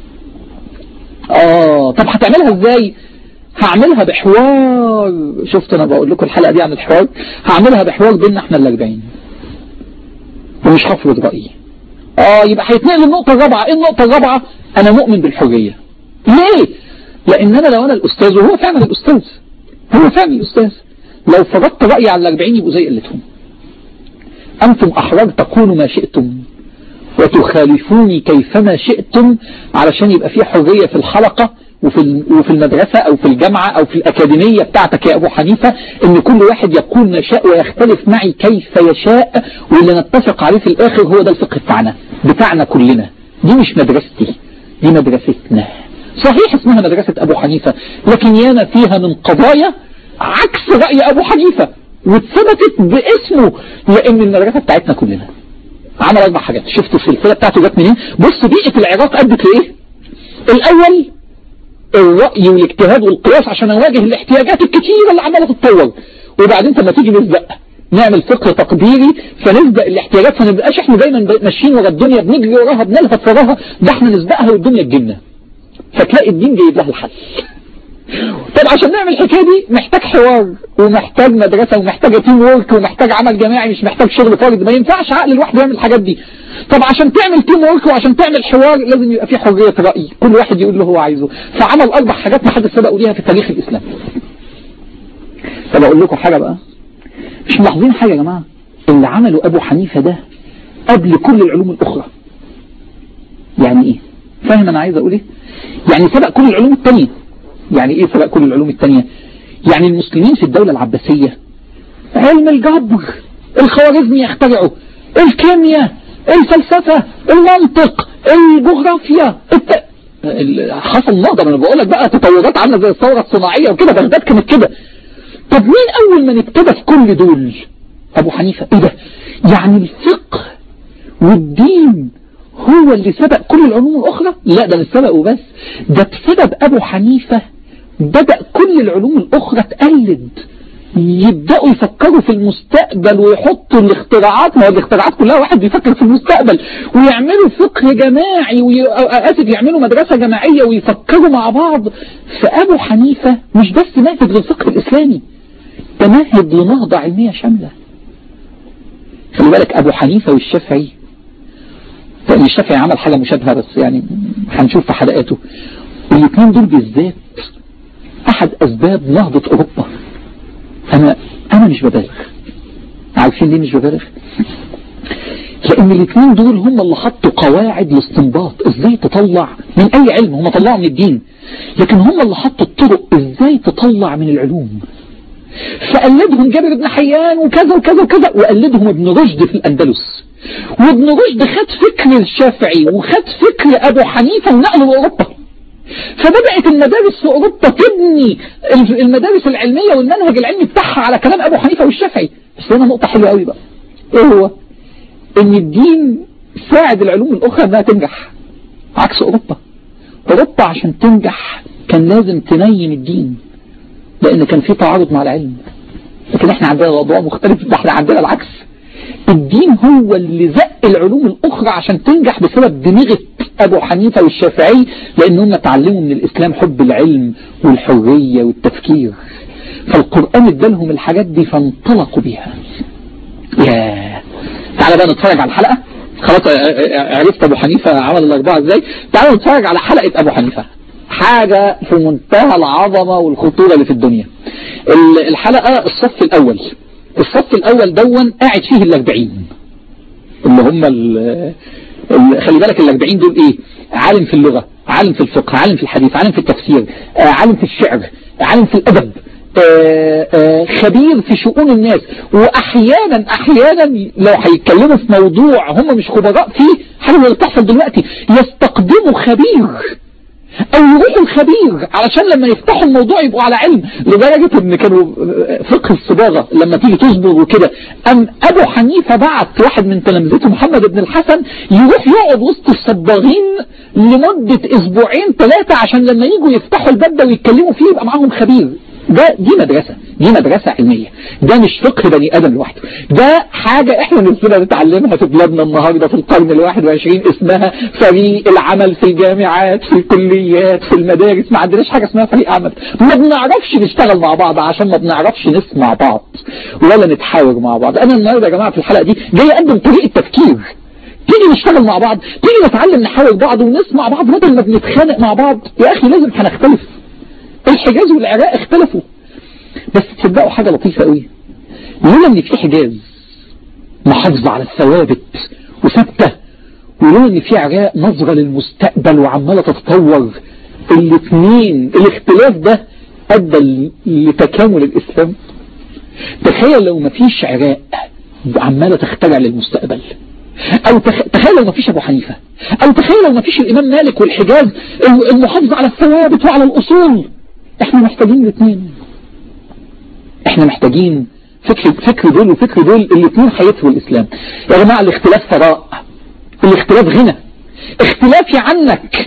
طب هتعملها ازاي؟ هعملها بحوار. شفت انا بقول لكم الحلقة دي عن الحوار. هعملها بحوار بيننا احنا ال40 ومش هفرض رأيي. يبقى هيتنقل النقطة الرابعة. ايه النقطة الرابعة؟ انا مؤمن بالحرية. ليه؟ لان انا لو انا الاستاذ وهو فعلا الاستاذ، هو فعلا الاستاذ، لو فرضت رأيي على ال40 يبقوا زي قلتهم. انتم احرار تقولوا ما شئتم وتخالفوني كيفما شئتم، علشان يبقى في حرية في الحلقة وفي المدرسة او في الجامعة او في الاكاديمية بتاعتك يا ابو حنيفة، ان كل واحد يقول ما شاء ويختلف معي كيف يشاء، واللي نتفق عليه في الاخر هو ده الفقه بتاعنا كلنا. دي مش مدرستي، دي مدرستنا. صحيح اسمها مدرسة ابو حنيفة، لكن يانا فيها من قضايا عكس رأي ابو حنيفة واتثبتت باسمه، لان المدرسة بتاعتنا كلنا. عمل 4 حاجات. شفتوا السلسلة بتاعته جت منين؟ بص بيئة العراق ادت لايه؟ الاول الرأي والاجتهاد والقياس عشان اواجه الاحتياجات الكتيرة اللي عمالة تتطور، وبعدين لما تيجي نسبق نعمل فقه تقديري فنسبق الاحتياجات، فما نبقاش احنا دايما ماشيين ورا الدنيا بنجري وراها بنلهث وراها، ده احنا نسبقها والدنيا تجينا، فتلاقي الدين جايب لها الحل. طب عشان نعمل الحكايه دي محتاج حوار ومحتاج مدرسه ومحتاج تيم وورك ومحتاج عمل جماعي، مش محتاج شغل فرد، ما ينفعش عقل الواحد يعمل الحاجات دي. طب عشان تعمل تيم وورك وعشان تعمل حوار لازم يبقى في حريه راي، كل واحد يقول له هو عايزه، فعمل 4 حاجات ما حدش سبقوا ليها في تاريخ الاسلام. طب اقول لكم حاجه بقى، مش ملاحظين حاجه يا جماعه؟ اللي عمله ابو حنيفه ده قبل كل العلوم الاخرى. يعني ايه؟ فاهم انا عايز اقول ايه؟ يعني سبق كل العلوم الثانيه. يعني ايه سبق كل العلوم الثانيه؟ يعني المسلمين في الدوله العباسيه علم الجبر، الخوارزمي يخترعوا، الكيمياء، الفلسفه، المنطق، الجغرافيا، حصل نهضه. انا بقول لك بقى تطورات عامله زي الثوره الصناعيه وكده، بغداد كانت كده. طب مين اول من ابتدى في كل دول؟ ابو حنيفه. ايه ده؟ يعني الفقه والدين هو اللي سبق كل العلوم الاخرى؟ لا، ده مش سبقه بس، ده بسبب ابو حنيفه بدأ كل العلوم الاخرى تقلد، يبدأوا يفكروا في المستقبل ويحطوا الاختراعات، ما هو الاختراعات كلها واحد بيفكر في المستقبل، ويعملوا فقه جماعي يعملوا مدرسة جماعية ويفكروا مع بعض. فأبو حنيفة مش بس مهد للفقه الإسلامي، ده مهد لنهضة علمية شاملة. خلي بالك أبو حنيفة والشافعي، لأن الشافعي عمل حاجة مشابهة بس يعني هنشوف في حلقاته، الاثنين دول بالذات أحد أسباب نهضة أوروبا. أنا مش ببالغ. عارفين ليه مش ببالغ؟ لأن الاثنين دول هم اللي حطوا قواعد الاستنباط، ازاي تطلع من أي علم. هم طلعوا من الدين، لكن هم اللي حطوا الطرق ازاي تطلع من العلوم. فقلدهم جابر بن حيان وكذا وكذا وكذا، وقلدهم ابن رشد في الأندلس، وابن رشد خد فكر الشافعي وخد فكر أبو حنيفة ونقله لأوروبا. فبدأت المدارس في أوروبا تبني المدارس العلمية والمنهج العلمي بتاعها على كلام أبو حنيفة والشافعي. بس هنا نقطة حلوة قوي بقى، إيه هو؟ إن الدين ساعد العلوم الأخرى إنها تنجح عكس أوروبا. أوروبا عشان تنجح كان لازم تنيم الدين، لأن كان في تعارض مع العلم. لكن إحنا عندنا موضوع مختلف، ده إحنا عندنا العكس. الدين هو اللي زق العلوم الأخرى عشان تنجح بسبب دماغة أبو حنيفة والشافعي، لأنهم تعلموا من الإسلام حب العلم والحرية والتفكير، فالقرآن ادالهم الحاجات دي فانطلقوا بيها. تعالى بقى نتفرج على الحلقة. خلاص عرفت أبو حنيفة عمل الأربعة إزاي. تعالى نتفرج على حلقة أبو حنيفة، حاجة في منتهى العظمة والخطورة اللي في الدنيا. الحلقة الصف الأول دون قاعد فيه 40 اللي هم خلي بالك 40 دول ايه؟ عالم في اللغة، عالم في الفقه، عالم في الحديث، عالم في التفسير، عالم في الشعر، عالم في الأدب، خبير في شؤون الناس. وأحيانا لو هيتكلموا في موضوع هم مش خبراء فيه، حاجة اللي بتحصل دلوقتي، يستقدموا خبير او يروحوا الخبير علشان لما يفتحوا الموضوع يبقوا على علم. لدرجة ان كانوا فقه الصباغة لما تيجي تصبغ وكده، ابو حنيفة بعت واحد من تلامذته محمد بن الحسن يروح يقعد وسط الصباغين لمدة 2-3 عشان لما يجوا يفتحوا الباب ده ويتكلموا فيه يبقى معاهم خبير. دي مدرسة علمية، ده مش فقه بني آدم لوحده، ده حاجة احنا نفسنا نتعلمها في بلادنا النهاردة في القرن 21 اسمها فريق العمل في الجامعات، في الكليات، في المدارس. ما عندناش حاجة اسمها فريق عمل، ما بنعرفش نشتغل مع بعض عشان ما بنعرفش نسمع بعض ولا نتحاور مع بعض. انا النهاردة يا جماعة في الحلقة دي جاي اقدم طريقة تفكير، تيجي نشتغل مع بعض، تيجي نتعلم نحاور بعض ونسمع بعض بدل ما بنتخانق مع بعض. يا اخي لازم هنختلف، الحجاز والعراق اختلفوا، بس تصدقوا حاجة لطيفة قوي، لولا ان في حجاز محافظة على الثوابت وثابتة، ولولا ان في عراق نظرة للمستقبل وعمالة تتطور، الاثنين الاختلاف ده ادى لتكامل الاسلام. تخيل لو ما فيش عراق عمالة تخترع للمستقبل، او تخيل لو ما فيش ابو حنيفة، او تخيل لو ما فيش الامام مالك والحجاز المحافظة على الثوابت وعلى الاصول. احنا محتاجين الاثنين، احنا محتاجين فكر دول وفكر دول، الاثنين هيثروا الاسلام. يا جماعة الاختلاف ثراء، الاختلاف غنى. اختلافي عنك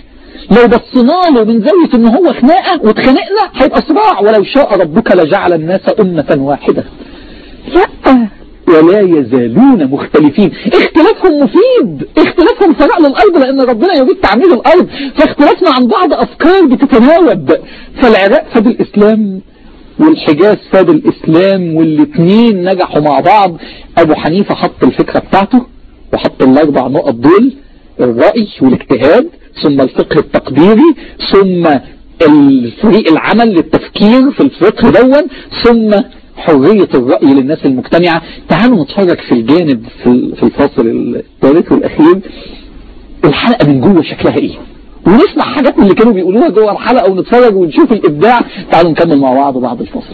لو بصينا له من زاوية ان هو خناقة واتخانقنا هيبقى صراع، ولو شاء ربك لجعل الناس أمة واحدة. لا، ولا يزالون مختلفين. اختلافهم مفيد، اختلافهم ثراء للأرض، لأن ربنا يريد تعمير الأرض، فاختلافنا عن بعض أفكار بتتناوب. فالعراق فاد الإسلام والحجاز فاد الإسلام، والاثنين نجحوا مع بعض. أبو حنيفة حط الفكرة بتاعته وحط الأربع نقط دول: الرأي والاجتهاد، ثم الفقه التقديري، ثم الفريق العمل للتفكير في الفقه دون، ثم حرية الرأي للناس المجتمعة. تعالوا نتفرج في الجانب في الفاصل الثالث والأخير الحلقة من جوه شكلها ايه، ونسمع حاجات من اللي كانوا بيقولوها جوه الحلقة، ونتفرج ونشوف الإبداع. تعالوا نكمل مع بعض بعد الفاصل.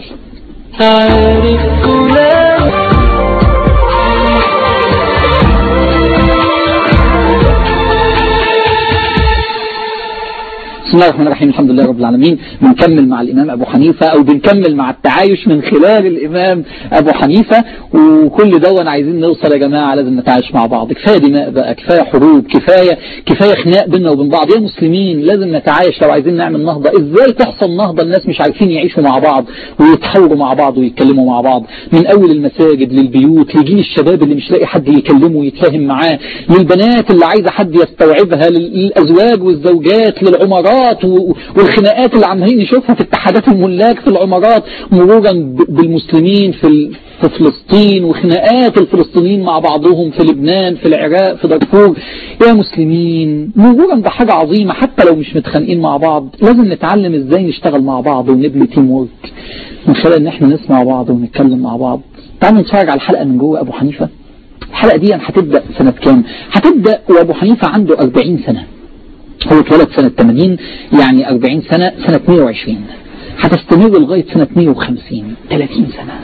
بسم الله الرحمن الرحيم. الحمد لله رب العالمين. بنكمل مع الإمام أبو حنيفة، أو بنكمل مع التعايش من خلال الإمام أبو حنيفة. وكل دون عايزين نوصل يا جماعة، لازم نتعايش مع بعض. كفاية دماء بقى، كفاية حروب، كفاية خناق بيننا وبين بعض. يا مسلمين لازم نتعايش لو عايزين نعمل نهضة. إزاي تحصل نهضة؟ الناس مش عارفين يعيشوا مع بعض ويتحاوروا مع بعض ويتكلموا مع بعض، من أول المساجد للبيوت، لجيل الشباب اللي مش لاقي حد يكلمه ويتفاهم معاه، للبنات اللي عايزة حد يستوعبها، للأزواج والزوجات، للعمراء والخناقات اللي عمالين نشوفها في اتحادات الملاك في العمارات، مرورا بالمسلمين في فلسطين، وخناقات الفلسطينيين مع بعضهم في لبنان، في العراق، في دارفور. يا مسلمين مرورا بحاجة عظيمة، حتى لو مش متخانقين مع بعض لازم نتعلم ازاي نشتغل مع بعض ونبني تيم وورك من خلال ان احنا نسمع بعض ونتكلم مع بعض. تعالوا نتفرج على الحلقة من جوه أبو حنيفة. الحلقة دي هتبدأ سنة كام؟ هتبدأ وأبو حنيفة عنده 40 سنة. هو اتولد سنة 80، يعني 40 سنة 120، هتستمر لغاية سنة 150، 30 سنة.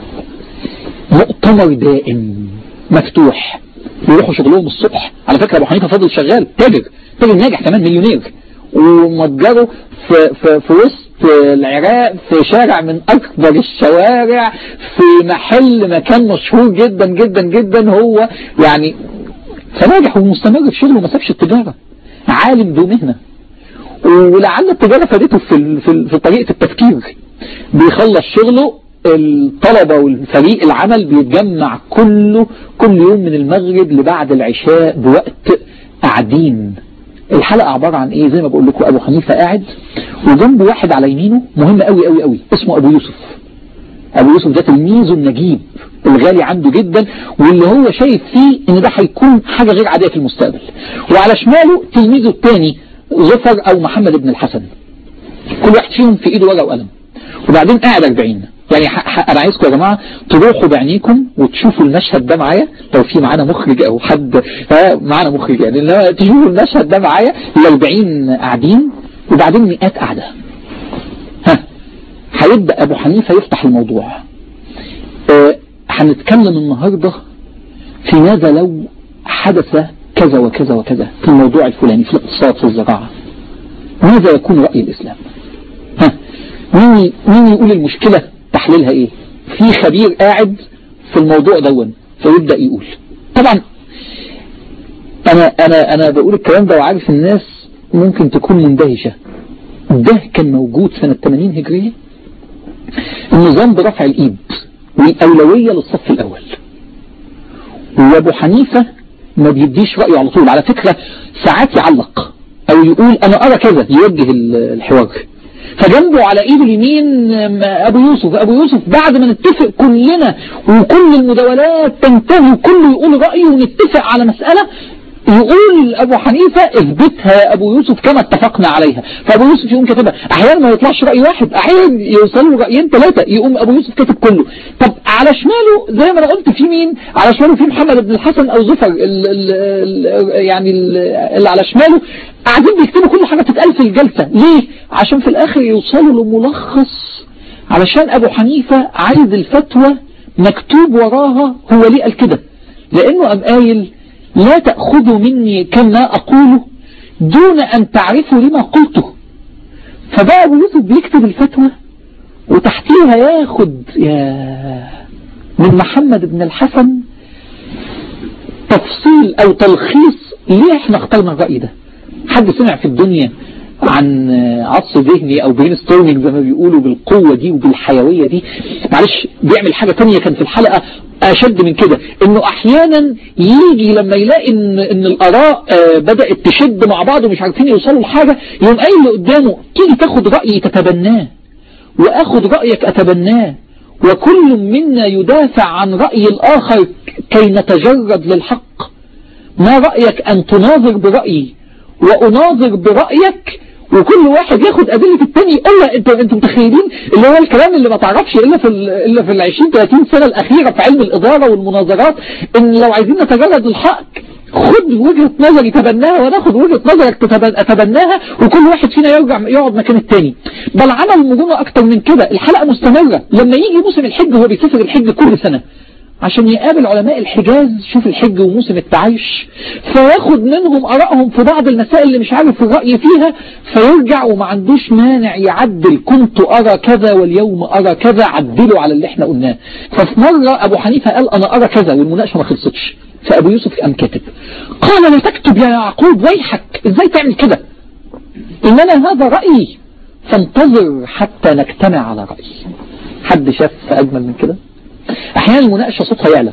مؤتمر دائم مفتوح، يروحوا شغلهم الصبح. على فكرة أبو حنيفة فضل شغال تاجر ناجح كمان، مليونير، ومتجره في وسط العراق، في شارع من أكبر الشوارع، في مكان مشهور جدا جدا جدا. هو يعني فناجح ومستمر في شغله، ما سابش التجارة، عالم ذو مهنة. ولعل التجارة فادته في طريقة التفكير. بيخلص شغله، الطلبة والفريق العمل بيتجمع كل يوم من المغرب لبعد العشاء بوقت قاعدين. الحلقة عبارة عن ايه؟ زي ما بقول لكم، ابو حنيفة قاعد وجنبه واحد على يمينه مهم قوي قوي قوي، اسمه ابو يوسف. ابو يوسف ده تلميذه النجيب الغالي عنده جدا، واللي هو شايف فيه ان ده هيكون حاجة غير عادية في المستقبل. وعلى شماله تلميذه الثاني ظفر او محمد بن الحسن، كل واحد فيهم في ايده ورقة وقلم. وبعدين قاعد 40. يعني انا عايزكم يا جماعة تروحوا بعينيكم وتشوفوا المشهد ده معايا، لو في معانا مخرج او حد معانا مخرج، يعني تشوفوا المشهد ده معايا. ال40 قاعدين وبعدين مئات قاعدة. هيبدأ ابو حنيفة يفتح الموضوع. هنتكلم النهاردة في ماذا لو حدث كذا وكذا وكذا في الموضوع الفلاني، في الاقتصاد، في الزراعة، ماذا يكون رأي الإسلام؟ مين يقول المشكلة تحليلها ايه؟ في خبير قاعد في الموضوع دون فيبدأ يقول. طبعا انا بقول الكلام ده وعارف الناس ممكن تكون مندهشة. ده كان موجود سنة 80 هجرية، النظام برفع الإيد والأولوية للصف الأول. وابو حنيفة ما بيديش رأيه على طول، على فكرة ساعات يعلق او يقول انا ارى كذا، يوجه الحوار. فجنبه على ايده اليمين ابو يوسف بعد ما نتفق كلنا وكل المداولات تنتهي وكله يقول رأيه ونتفق على مسألة، يقول ابو حنيفة اثبتها يا ابو يوسف كما اتفقنا عليها. فابو يوسف يقوم كاتبها. احيانا ما يطلعش رأي واحد، احيانا يوصلوا رأيين 3، يقوم ابو يوسف كاتب كله. طب على شماله زي ما انا قلت في مين؟ على شماله في محمد بن الحسن او ظفر، يعني اللي على شماله قاعدين بيكتبوا كل حاجة تتقال في الجلسة. ليه؟ عشان في الاخر يوصلوا لملخص، علشان ابو حنيفة عايز الفتوى مكتوب وراها هو ليه قال كده. لانه قام قايل لا تأخذوا مني كما أقوله دون أن تعرفوا لما قلته. فبقى أبو يوسف بيكتب الفتوى وتحتيها ياخد من محمد بن الحسن تفصيل أو تلخيص ليه احنا اخترنا الرأي ده. حد سمع في الدنيا عن عصف ذهني او برين ستورمينج زي ما بيقولوا بالقوة دي وبالحيوية دي، معلش بيعمل حاجة تانية كان في الحلقة اشد من كده، انه احيانا يجي لما يلاقي ان الاراء بدأت تشد مع بعض ومش عارفين يوصلوا لحاجة، يوم قايل اللي قدامه تيجي تاخد رأيي تتبناه، واخد رأيك اتبناه، وكل منا يدافع عن رأي الاخر كي نتجرد للحق. ما رأيك ان تناظر برأيي واناظر برأيك، وكل واحد ياخد أدلة التاني يقول له انتوا متخيلين اللي هو الكلام اللي ما تعرفش الا في ال 20-30 سنة الأخيرة في علم الإدارة والمناظرات، ان لو عايزين نتجرد الحق خد وجهة نظري تبناها وانا اخد وجهة نظرك اتبناها، وكل واحد فينا يرجع يقعد مكان التاني. بل عمل مرونة اكتر من كده، الحلقة مستمرة لما يجي موسم الحج، هو بيسافر الحج كل سنة عشان يقابل علماء الحجاز، شوف الحج وموسم التعايش، فياخد منهم آرائهم في بعض المسائل اللي مش عارف الرأي فيها، فيرجع وما عندوش مانع يعدل، كنت أرى كذا واليوم أرى كذا، عدلوا على اللي احنا قلناه. ففي مرة أبو حنيفة قال أنا أرى كذا والمناقشة ما خلصتش، فأبو يوسف قام كاتب قال لا تكتب يا يعقوب ويحك، ازاي تعمل كده؟ إننا هذا رأيي فانتظر حتى نجتمع على رأي. حد شاف أجمل من كده؟ احيانا المناقشة صوتها يعلى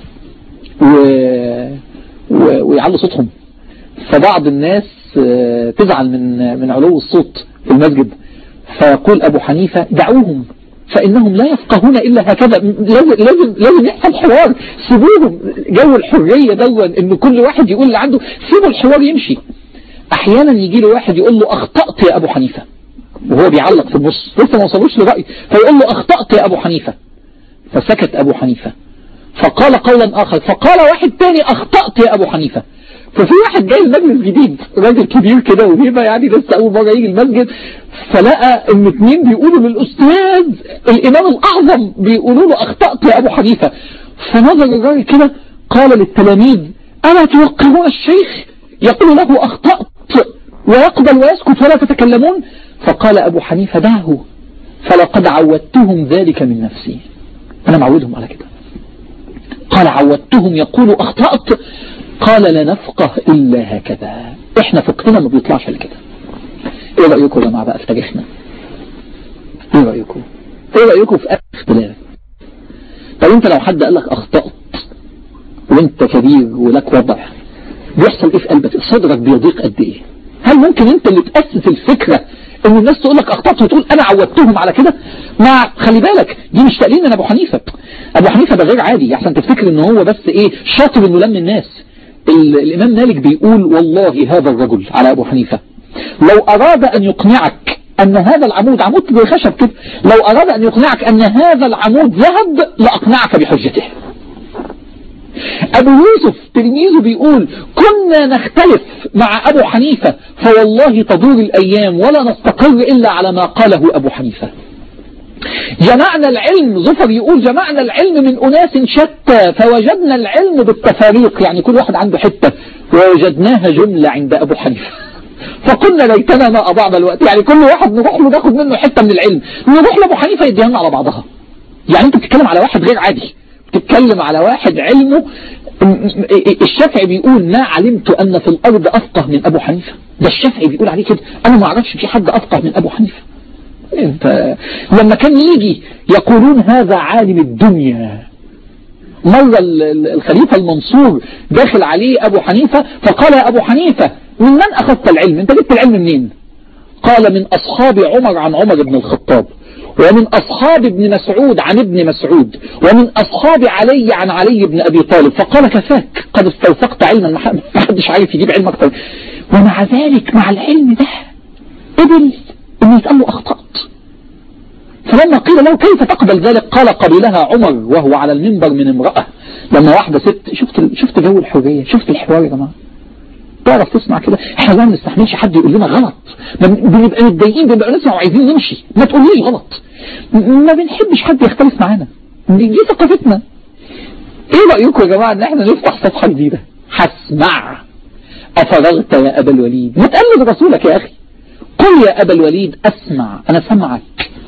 ويعلوا صوتهم، فبعض الناس تزعل من علو الصوت في المسجد، فيقول ابو حنيفة دعوهم فانهم لا يفقهون الا هكذا، لازم يحصل حوار، سيبوهم جو الحرية دون ان كل واحد يقول اللي عنده، سيبوا الحوار يمشي. احيانا يجي له واحد يقول له اخطأت يا ابو حنيفة وهو بيعلق في النص لسه ما وصلوش لرأي، فيقول له اخطأت يا ابو حنيفة، فسكت أبو حنيفة، فقال قولا آخر، فقال واحد تاني أخطأت يا أبو حنيفة. ففي واحد جاي المجلس جديد، راجل كبير كده وبيبقى يعني لسه أول مرة يجي المسجد، فلقى ان اتنين بيقولوا للأستاذ الإمام الأعظم بيقولوا له أخطأت يا أبو حنيفة، فنظر الراجل كده قال للتلاميذ ألا توقرون الشيخ يقول له أخطأت ويقبل ويسكت ولا تتكلمون؟ فقال أبو حنيفة دعه فلقد عودتهم ذلك من نفسي، أنا معودهم على كده. قال عودتهم يقولوا أخطأت، قال لا نفقه إلا هكذا، إحنا فقهنا ما بيطلعش لكده. إيه رأيكم يا جماعة بقى في تاريخنا؟ إيه رأيكم في اختلاف؟ طب أنت لو حد قال لك أخطأت وأنت كبير ولك وضع، بيحصل إيه في قلبك؟ صدرك بيضيق قد إيه؟ هل ممكن أنت اللي تأسس الفكرة ان الناس تقول لك اخطأت وتقول انا عودتهم على كده؟ ما خلي بالك دي مش تقليل من ابو حنيفة. ابو حنيفة ده غير عادي، عشان تفتكر ان هو بس ايه شاطر انه لم الناس. الامام مالك بيقول والله هذا الرجل على ابو حنيفة لو اراد ان يقنعك ان هذا العمود بخشب كده، لو اراد ان يقنعك ان هذا العمود ذهب لاقنعك بحجته. أبو يوسف تلميذه بيقول كنا نختلف مع أبو حنيفة فوالله تدور الأيام ولا نستقر إلا على ما قاله أبو حنيفة. جمعنا العلم، ظفر يقول جمعنا العلم من أناس شتى فوجدنا العلم بالتفاريق، يعني كل واحد عنده حتة ووجدناها جملة عند أبو حنيفة فقلنا ليتنا ما أضعنا الوقت، يعني كل واحد نروح له ناخد منه حتة من العلم، نروح لأبو حنيفة يديها على بعضها. يعني أنت بتتكلم على واحد غير عادي، تتكلم على واحد علمه. الشافعي بيقول ما علمت أن في الأرض أفقه من أبو حنيفة، ده الشافعي بيقول عليه كده، أنا ما أعرفش في حد أفقه من أبو حنيفة. انت لما كان يجي يقولون هذا عالم الدنيا، مرة الخليفة المنصور داخل عليه أبو حنيفة فقال يا أبو حنيفة من أخذت العلم؟ أنت جبت العلم منين؟ قال من أصحاب عمر عن عمر بن الخطاب، ومن أصحاب ابن مسعود عن ابن مسعود، ومن أصحاب علي عن علي بن أبي طالب. فقال كفاك قد استوثقت علما ما حدش عارف يجيب علم أكتر. ومع ذلك مع العلم ده قبل أن يتقال له أخطأت. فلما قيل له كيف تقبل ذلك قال قبلها عمر وهو على المنبر من امرأة. لما واحدة ست، شفت جو الحرية، شفت الحوار يا جماعة، تعرف تسمع كده. احنا ما بنستحملش حد يقول لنا غلط، بنبقى متضايقين، بنبقى نسمع وعايزين نمشي، ما تقوليش غلط. ما بنحبش حد يختلف معانا، دي ثقافتنا. ايه رأيكم يا جماعة ان احنا نفتح صفحة جديدة؟ هسمع افرغت يا ابا الوليد، ما تقلد رسولك يا اخي، قل يا ابا الوليد اسمع انا سمعك.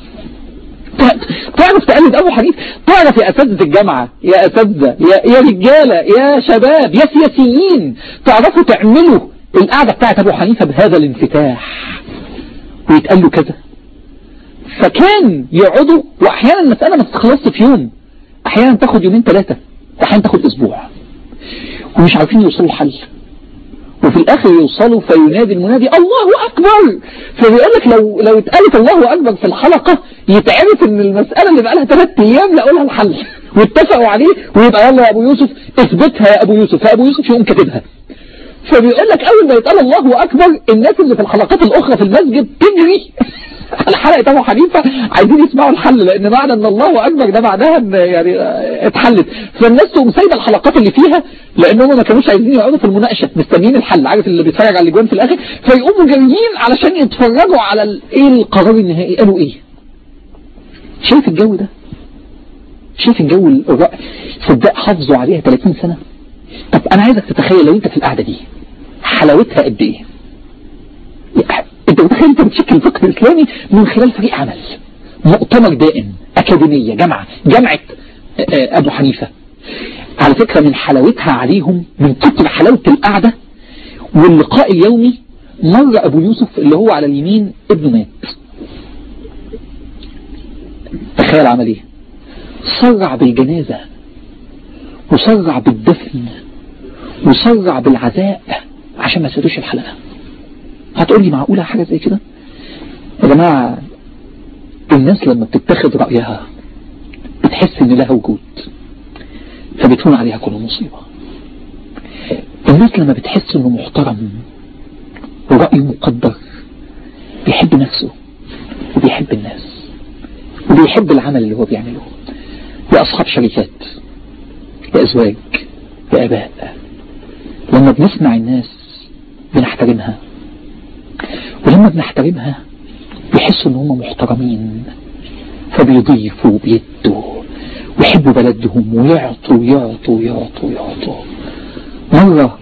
تعرف تقلد ابو حنيفة؟ تعرف يا اساتذة الجامعة، يا اساتذة، يا رجالة، يا شباب، يا سياسيين، تعرفوا تعملوا القعدة بتاعت ابو حنيفة بهذا الانفتاح. ويتقال له كذا. فكان يقعدوا، واحيانا المسألة ما تخلصش في يوم، احيانا تاخد يومين 3، واحيانا تاخد اسبوع، ومش عارفين يوصلوا الحل. وفي الاخر يوصلوا فينادي المنادي الله اكبر. فبيقول لك لو اتقالت الله اكبر في الحلقة يتعرف ان المسألة اللي بقى لها 3 ايام لقوا لها الحل واتفقوا عليه، ويبقى يلا يا ابو يوسف اثبتها يا ابو يوسف، فابو يوسف يقوم كاتبها. فبيقول لك اول ما يتقال الله اكبر الناس اللي في الحلقات الاخرى في المسجد تجري على حلقة ابو حنيفة عايزين يسمعوا الحل، لان معنى ان الله اكبر ده معناها ان يعني اتحلت. فالناس تقوم سايبه الحلقات اللي فيها لانهم ما كانوش عايزين يقعدوا في المناقشه مستنيين الحل، عارف اللي بيتفرج على الاجوان في الاخر، فيقوموا جايين علشان يتفرجوا على ايه القرار النهائي، قالوا ايه. شايف الجو ده؟ شايف الجو صدق حافظوا عليها 30 سنة. طب انا عايزك تتخيل لو انت في القعده دي حلاوتها قد ايه. انت متخيل انت بتشكل الفقه الاسلامي من خلال فريق عمل، مؤتمر دائم، اكاديمية، جامعة ابو حنيفة. على فكرة من حلاوتها عليهم، من كتر حلاوة القعدة واللقاء اليومي، مر ابو يوسف اللي هو على اليمين ابنه مات. تخيل عمل ايه؟ صرع بالجنازة وصرع بالدفن وصرع بالعزاء عشان ما يسدوش الحلقة. هتقولي معقولة حاجة زي كده؟ يا جماعة الناس لما بتتخذ رأيها بتحس ان لها وجود فبتهون عليها كل مصيبة. الناس لما بتحس انه محترم ورأيه مقدر بيحب نفسه وبيحب الناس وبيحب العمل اللي هو بيعمله. يا أصحاب شركات، يا أزواج، يا أباء، لما بنسمع الناس بنحترمها، ولما بنحترمها بيحسوا ان هم محترمين فبيضيفوا وبيدوا ويحبوا بلدهم ويعطوا يعطوا يعطوا يعطوا. مرة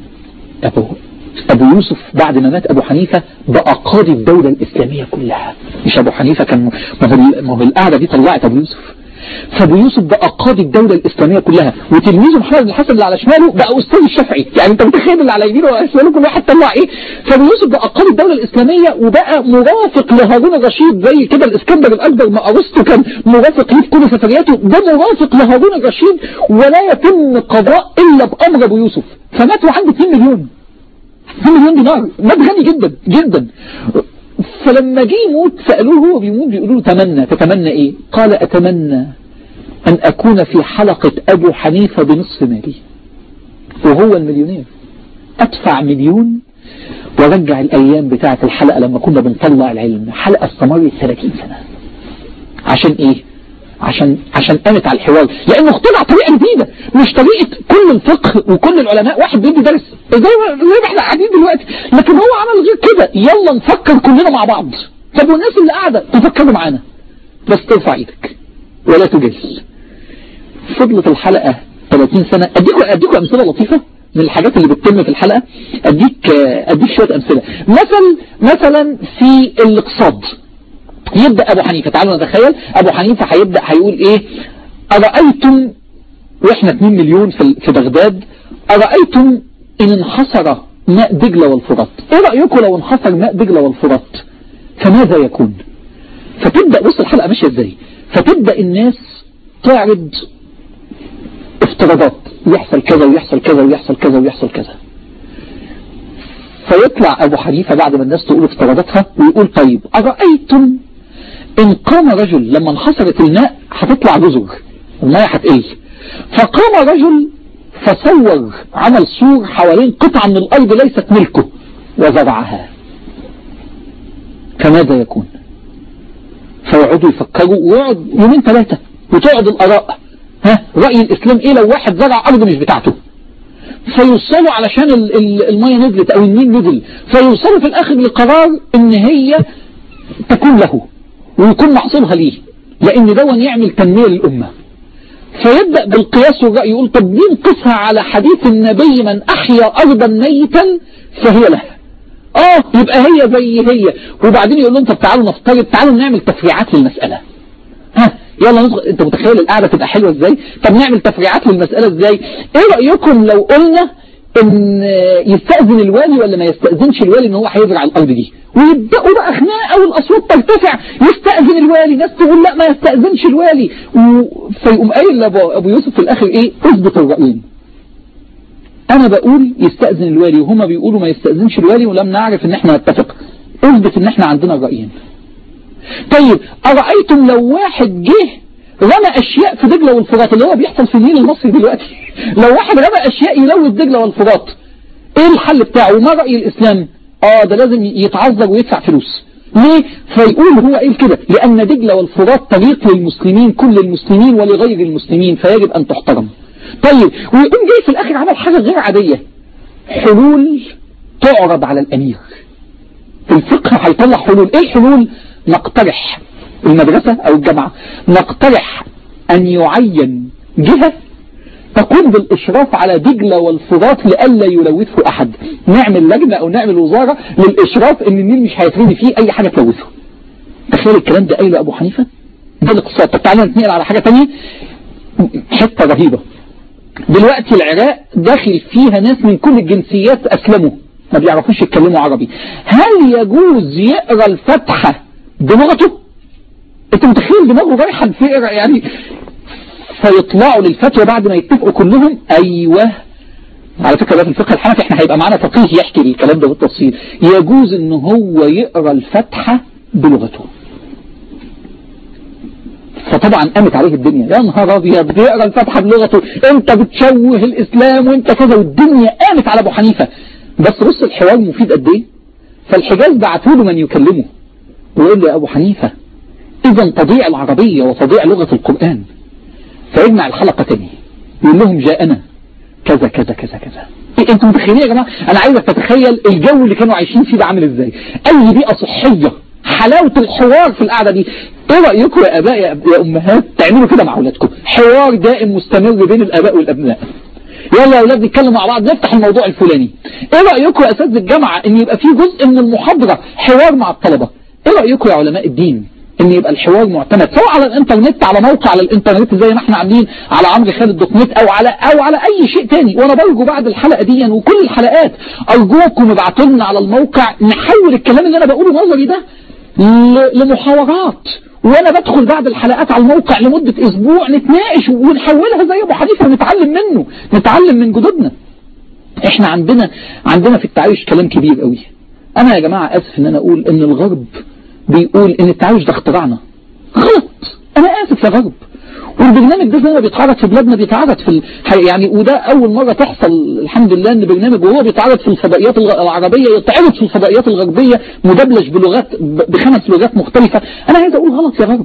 أبو يوسف بعد ما مات أبو حنيفة بقى قاضي الدولة الإسلامية كلها. مش أبو حنيفة كان، ما هو القعدة دي طلعت أبو يوسف. فابو يوسف بقى قاضي الدولة الإسلامية كلها، وتلميذه محمد بن الحسن اللي على شماله بقى أستاذ الشافعي. يعني انت متخيل اللي على يمينه وعلى شماله كل واحد طلع ايه. فابو يوسف بقى قاضي الدولة الإسلامية وبقى مرافق لهارون الرشيد، زي كده الإسكندر الأكبر ما أرسطو كان مرافق ليه في كل سفرياته، ده مرافق لهارون الرشيد. ولا يتم قضاء إلا بأمر أبو يوسف. فمات وعنده 2 مليون دينار، مات غني جدا جدا. فلما جه يموت سألوه هو بيموت بيقولوا له تتمنى ايه؟ قال أتمنى أن أكون في حلقة أبو حنيفة بنصف مالي. وهو المليونير، أدفع 1,000,000 ورجع الأيام بتاعة الحلقة لما كنا بنطلع العلم، حلقة استمرت 30 سنة. عشان إيه؟ عشان قامت على الحوار، لأنه اخترع طريقة جديدة، مش طريقة كل الفقه وكل العلماء واحد بيدي درس زي ما احنا قاعدين دلوقتي، لكن هو عمل غير كده. يلا نفكر كلنا مع بعض. طب والناس اللي قاعدة تفكروا معانا، بس ترفع ايدك ولا تجلس. فضلت الحلقة 30 سنة. أديكم أمثلة لطيفة من الحاجات اللي بتتم في الحلقة. أديك شوية أمثلة. مثلا في الاقتصاد يبدأ أبو حنيفة، تعالوا نتخيل أبو حنيفة هيبدأ هيقول إيه؟ أرأيتم، وإحنا 2 مليون في بغداد، أرأيتم إن انحصر ماء دجلة والفرات، إيه رأيكم لو انحصر ماء دجلة والفرات فماذا يكون؟ فتبدأ، بص الحلقة ماشية إزاي، فتبدأ الناس تعرض افتراضات، يحصل كذا ويحصل كذا ويحصل كذا ويحصل كذا. فيطلع أبو حنيفة بعد ما الناس تقول افتراضاتها ويقول طيب أرأيتم إن قام رجل لما انحصرت الماء هتطلع جزر، الماء هتقل، فقام رجل فصور، عمل سور حوالين قطعة من الأرض ليست ملكه وزرعها، فماذا يكون؟ فيقعدوا يفكروا ويقعد 2 3 وتقعد الآراء. رأي الإسلام إيه لو واحد زرع أرض مش بتاعته؟ فيوصلوا علشان المية نزلت أو النيل نزل، فيوصلوا في الآخر لقرار إن هي تكون له ويكون محصولها ليه، لأن دون يعمل تنمية للأمة. فيبدأ بالقياس والرأي، يقول طب دي نقصها على حديث النبي من أحيا أرضا ميتا فهي له. يبقى هي زي هي. وبعدين يقول لهم طب تعالوا نفترض، تعالوا نعمل تفريعات للمسألة. يلا ندخل. انت متخيل القعدة تبقى حلوة ازاي؟ طب نعمل تفريعات للمسألة ازاي؟ ايه رأيكم لو قلنا ان يستأذن الوالي ولا ما يستأذنش الوالي ان هو هيزرع الارض دي، ويبدأوا بقى خناقه والاصوات ترتفع، يستأذن الوالي، ناس تقول لا ما يستأذنش الوالي، فيقوم قايل ابو يوسف في الاخر ايه؟ اثبت الرأيين. انا بقول يستأذن الوالي وهما بيقولوا ما يستأذنش الوالي ولم نعرف ان احنا نتفق، اثبت ان احنا عندنا الرأيين. طيب أرأيتم لو واحد جه رمى أشياء في دجلة والفرات، اللي هو بيحصل في النيل المصري دلوقتي، لو واحد رمى أشياء يلوث دجلة والفرات، ايه الحل بتاعه وما رأي الإسلام؟ ده لازم يتعذر ويدفع فلوس. ليه؟ فيقول هو ايه كده؟ لأن دجلة والفرات طريق للمسلمين، كل المسلمين ولغير المسلمين، فيجب أن تحترم. طيب ويقوم جاي في الآخر عمل حاجة غير عادية، حلول تعرض على الأمير. الفقه هيطلع حلول. ايه الحلول؟ نقترح المدرسة او الجامعة، نقترح ان يعين جهة تقوم بالاشراف على دجلة والفرات لألا يلوثه احد، نعمل لجنة او نعمل وزارة للاشراف ان النيل مش هيترمي فيه اي حاجة تلوثه. تخيل الكلام ده قايله ابو حنيفة، ده الاقتصاد. طب تعالى نتنقل على حاجة تانية، حتة رهيبة. دلوقتي العراق داخل فيها ناس من كل الجنسيات اسلموا، ما بيعرفوش يتكلموا عربي، هل يجوز يقرأ الفاتحة بلغته؟ انت متخيل دماغه رايحه في يعني؟ فيطلعوا للفتوى بعد ما يتفقوا كلهم. ايوه، على فكره ده في الفقه الحنفي، احنا هيبقى معانا فقيه يحكي الكلام ده بالتفصيل. يجوز ان هو يقرأ الفاتحة بلغته. فطبعا قامت عليه الدنيا، يا نهار ابيض بيقرأ الفاتحة بلغته، انت بتشوه الاسلام وانت كذا، والدنيا قامت على ابو حنيفة. بس بص الحوار مفيد قد ايه. فالحجاز بعتوا له من يكلمه ويقول له يا ابو حنيفة اذا تضيع العربية وتضيع لغة القرآن. فيجمع الحلقة تاني يقول لهم جاءنا كذا كذا كذا كذا. إيه انتم متخيلين يا جماعة؟ انا عايزك تتخيل الجو اللي كانوا عايشين فيه ده عامل ازاي، اي بيئة صحية، حلاوة الحوار في القعدة دي. ايه رأيكم يا اباء يا امهات تعملوا كده مع اولادكم؟ حوار دائم مستمر بين الاباء والابناء. يلا يا اولاد نتكلم مع بعض، نفتح الموضوع الفلاني. ايه رأيكم يا اساتذة الجامعة ان يبقى في جزء من المحاضرة حوار مع الطلبة؟ ايه رأيكم يا علماء الدين ان يبقى الحوار معتمد سواء على الانترنت، على موقع على الانترنت زي ما احنا عاملين على عمرو خالد دوت نت، او على اي شيء تاني. وانا برجو بعد الحلقة دي وكل الحلقات ارجوكم ابعتوا لنا على الموقع، نحول الكلام اللي انا بقوله نظري ده لمحاورات، وانا بدخل بعد الحلقات على الموقع لمدة اسبوع نتناقش ونحولها زي ابو حنيفة ونتعلم منه، نتعلم من جدودنا. احنا عندنا في التعايش كلام كبير قوي. انا يا جماعة اسف ان انا اقول ان الغرب بيقول ان التعايش ده اختراعنا. غلط، انا اسف يا غرب. والبرنامج ده زي ما بيتعرض في بلادنا بيتعرض في يعني، وده اول مرة تحصل الحمد لله ان برنامج وهو بيتعرض في الفضائيات العربية يتعرض في الفضائيات الغربية مدبلج بلغات ب5 لغات مختلفة. انا عايز اقول غلط يا غرب.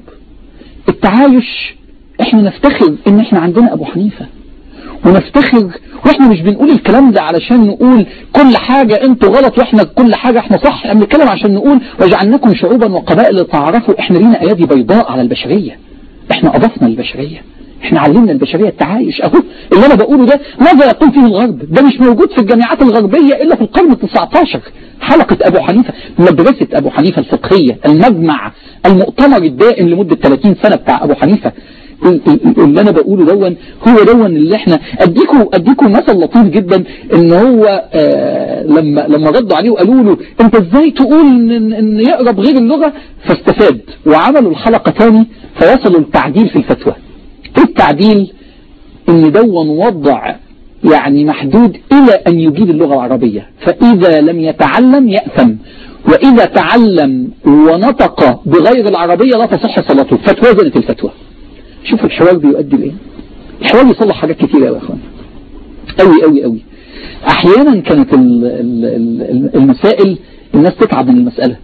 التعايش احنا نفتخر ان احنا عندنا ابو حنيفة، ونفتخر، واحنا مش بنقول الكلام ده علشان نقول كل حاجة انتوا غلط واحنا كل حاجة احنا صح. احنا بنتكلم عشان نقول وجعلناكم شعوبا وقبائل لتعارفوا. احنا لينا ايادي بيضاء على البشرية، احنا اضفنا البشرية، احنا علمنا البشرية التعايش. اهو اللي انا بقوله ده ماذا يقول فيه الغرب؟ ده مش موجود في الجامعات الغربية الا في القرن ال19. حلقة ابو حنيفة، مدرسة ابو حنيفة الفقهية، المجمع، المؤتمر الدائم لمدة 30 سنة بتاع ابو حنيفة. اللي انا بقوله هو اللي احنا اديكم مثل لطيف جدا. ان هو لما ردوا عليه وقالوا له انت ازاي تقول ان يقرا بغير اللغة، فاستفاد وعملوا الحلقة تاني فوصلوا التعديل في الفتوى. التعديل ان وضع يعني محدود الى ان يجيد اللغة العربية، فاذا لم يتعلم يأثم، واذا تعلم ونطق بغير العربية لا تصح صلاته. فتوازنت الفتوى. شوفوا الحوار بيؤدي لإيه. الحوار يصلح حاجات كتيرة يا أخوان، قوي قوي قوي. أحيانا كانت المسائل الناس تتعب من المسألة،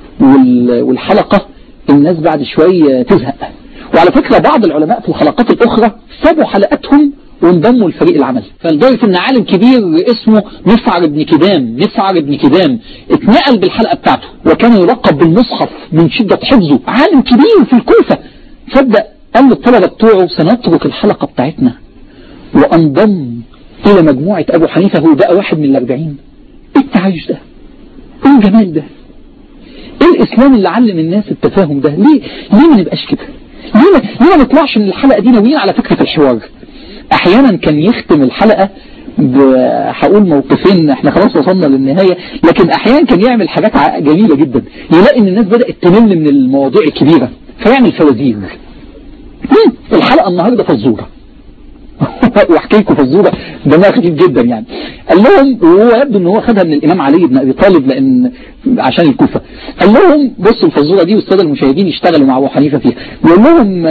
والحلقة الناس بعد شوية تزهق. وعلى فكرة بعض العلماء في الحلقات الأخرى سابوا حلقاتهم وانضموا لفريق العمل. فلدرجة ان عالم كبير اسمه مسعر بن كدام اتنقل بالحلقة بتاعته، وكان يلقب بالمصحف من شدة حفظه. عالم كبير في الكوفة صدق قال للطلبة بتوعه سنترك الحلقة بتاعتنا، وانضم الى مجموعة ابو حنيفة. هو بقى واحد من 40. ايه التعايش ده؟ ايه الجمال ده؟ ايه الاسلام اللي علم الناس التفاهم ده؟ ليه ما نبقاش كده؟ ليه ما نطلعش من الحلقة دي ناويين على فكرة الحوار؟ احيانا كان يختم الحلقة هقول موقفين، احنا خلاص وصلنا للنهاية، لكن احيانا كان يعمل حاجات جميلة جدا. يلاقي ان الناس بدأت تمل من المواضيع الكبيرة فيعمل فوازير. الحلقة النهاردة فزورة واحكي لكم فزورة دمها خفيف جدا يعني. قال لهم، وهو يبدو ان هو خدها من الامام علي بن ابي طالب لان عشان الكوفة. قال لهم بصوا الفزورة دي والسادة المشاهدين يشتغلوا مع ابو حنيفة فيها. يقول لهم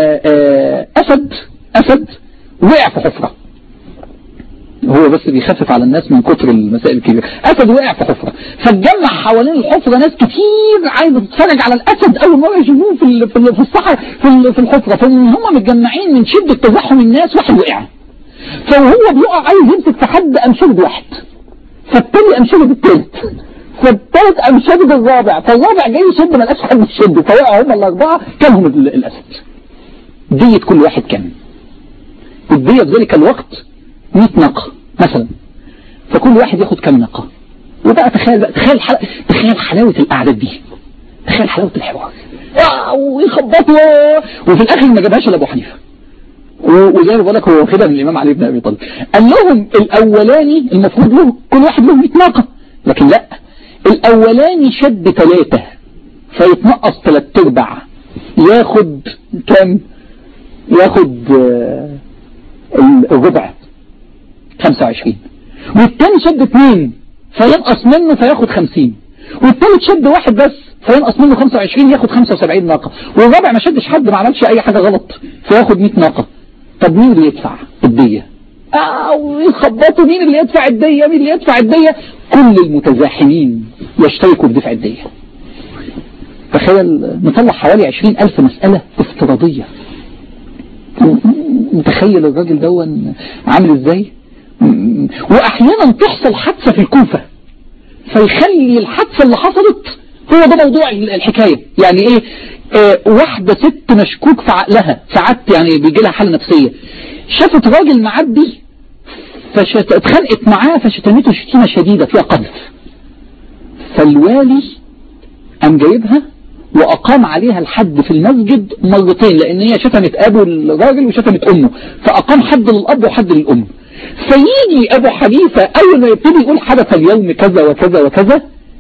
اسد وقع في حفرة، هو بس بيخفف على الناس من كتر المسائل الكبيرة. اسد وقع في حفرة، فاتجمع حوالين الحفرة ناس كتير عايزة تتفرج على الاسد اول مرة يشوفوه في الصحراء في الحفرة. فهم متجمعين من شدة تزاحم الناس، واحد وقع، فهو بيقع عايز يمسك في حد، قام شدد واحد، فالتاني قام شدد التالت، فالتالت قام شدد الرابع، فالرابع جاي يشد ما لقاش حد يشده، فوقعوا هم الاربعة كانهم الاسد. دية كل واحد كان، الدية في ذلك الوقت 100 ناقة مثلا، فكل واحد ياخد كم ناقة. وبقى تخيل حلاوة الأعداد دي، تخيل حلاوة الحوار، ويخبطوا، وفي الآخر ما جابهاش إلا أبو حنيفة. وزي ما بقول لك هو واخدها من الإمام علي بن أبي طالب. قال لهم الأولاني المفروض له كل واحد له 100 ناقة، لكن لا، الأولاني شد 3 فيتنقص 3/4، ياخد كم؟ ياخد الربع 25. والتاني شد 2 فينقص منه فياخد 50، والتالت شد 1 بس فينقص منه 25 ياخد 75 ناقة، والرابع ما شدش حد ما عملش اي حاجة غلط فياخد 100 ناقة. طب مين اللي يدفع الدية؟ ويخبطوا مين اللي يدفع الدية، مين اللي يدفع الدية؟ كل المتزاحمين يشتركوا في دفع الدية. تخيل نطلع حوالي 20,000 مسألة افتراضية. متخيل الراجل ده عامل ازاي؟ واحيانا تحصل حادثة في الكوفة فيخلي الحادثة اللي حصلت هو ده موضوع الحكاية. يعني ايه؟ واحدة ست مشكوك في عقلها، ساعات يعني بيجي لها حالة نفسية، شافت راجل معدي اتخانقت معاه فشتمته شتيمة شديدة فيها قذف، فالوالي قام جايبها وأقام عليها الحد في المسجد مرتين، لأن هي شتمت أبو الراجل وشتمت أمه، فأقام حد للأب وحد للأم. فيجي أبو حنيفة أول ما يبتدي يقول حدث اليوم كذا وكذا وكذا،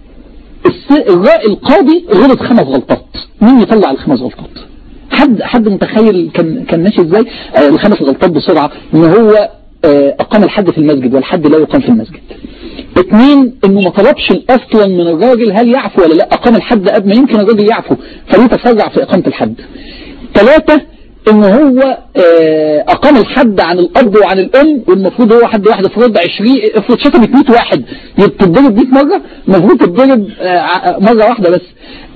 القاضي غلط 5 غلطات. مين يطلع ال5 غلطات؟ حد متخيل كان ماشي ازاي؟ ال5 غلطات بسرعة، ان هو أقام الحد في المسجد والحد لا يقام في المسجد. 2 انه ما طلبش اصلا من الراجل هل يعفو ولا لا، اقام الحد قبل ما يمكن الراجل يعفو فليه تسرع في اقامة الحد. 3 ان هو اقام الحد عن الاب وعن الام، والمفروض هو حد واحد، افرض 20 افرض شتمت 100 واحد تتضرب 100 مرة، المفروض تتضرب مرة واحدة بس.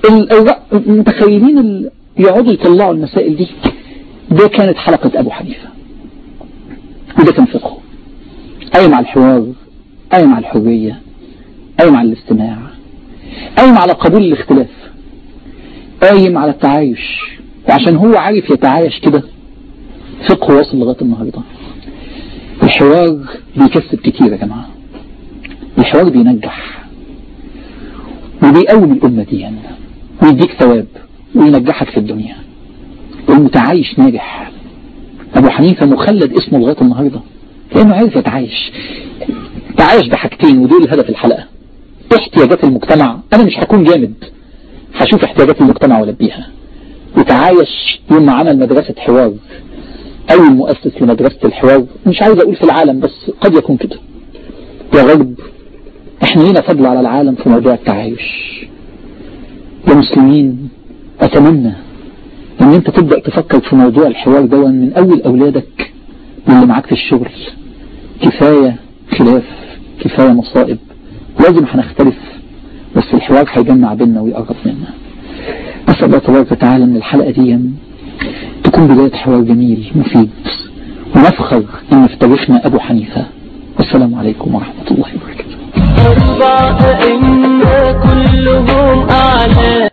متخيلين يقعدوا يطلعوا المسائل دي؟ ده كانت حلقة ابو حنيفة، وده كان فقهه، قايم على الحوار، قايم على الحرية، قايم على الاستماع، قايم على قبول الاختلاف، قايم على التعايش. وعشان هو عارف يتعايش كده فقه واصل لغاية النهاردة. الحوار بيكسب كتير يا جماعة، الحوار بينجح وبيقوم الأمة دي يعني، ويديك ثواب وينجحك في الدنيا، والمتعايش ناجح. أبو حنيفة مخلد اسمه لغاية النهاردة لأنه عارف يتعايش. تعايش بحاجتين ودول هدف الحلقة: احتياجات المجتمع، أنا مش هكون جامد، هشوف احتياجات المجتمع ولبيها. وتعايش يوم ما عمل مدرسة حوار، أول مؤسس لمدرسة الحوار، مش عايز أقول في العالم بس قد يكون كده. يا رب احنا لينا فضل على العالم في موضوع التعايش. يا مسلمين أتمنى ان انت تبدأ تفكر في موضوع الحوار ده من أول أولادك واللي معاك في الشغل. كفاية خلاف، كفاية مصائب، لازم هنختلف بس الحوار هيجمع بيننا ويقرب منا. أسأل الله تبارك وتعالى ان الحلقة دي تكون بداية حوار جميل مفيد، ونفخر ان في تاريخنا أبو حنيفة. والسلام عليكم ورحمة الله وبركاته.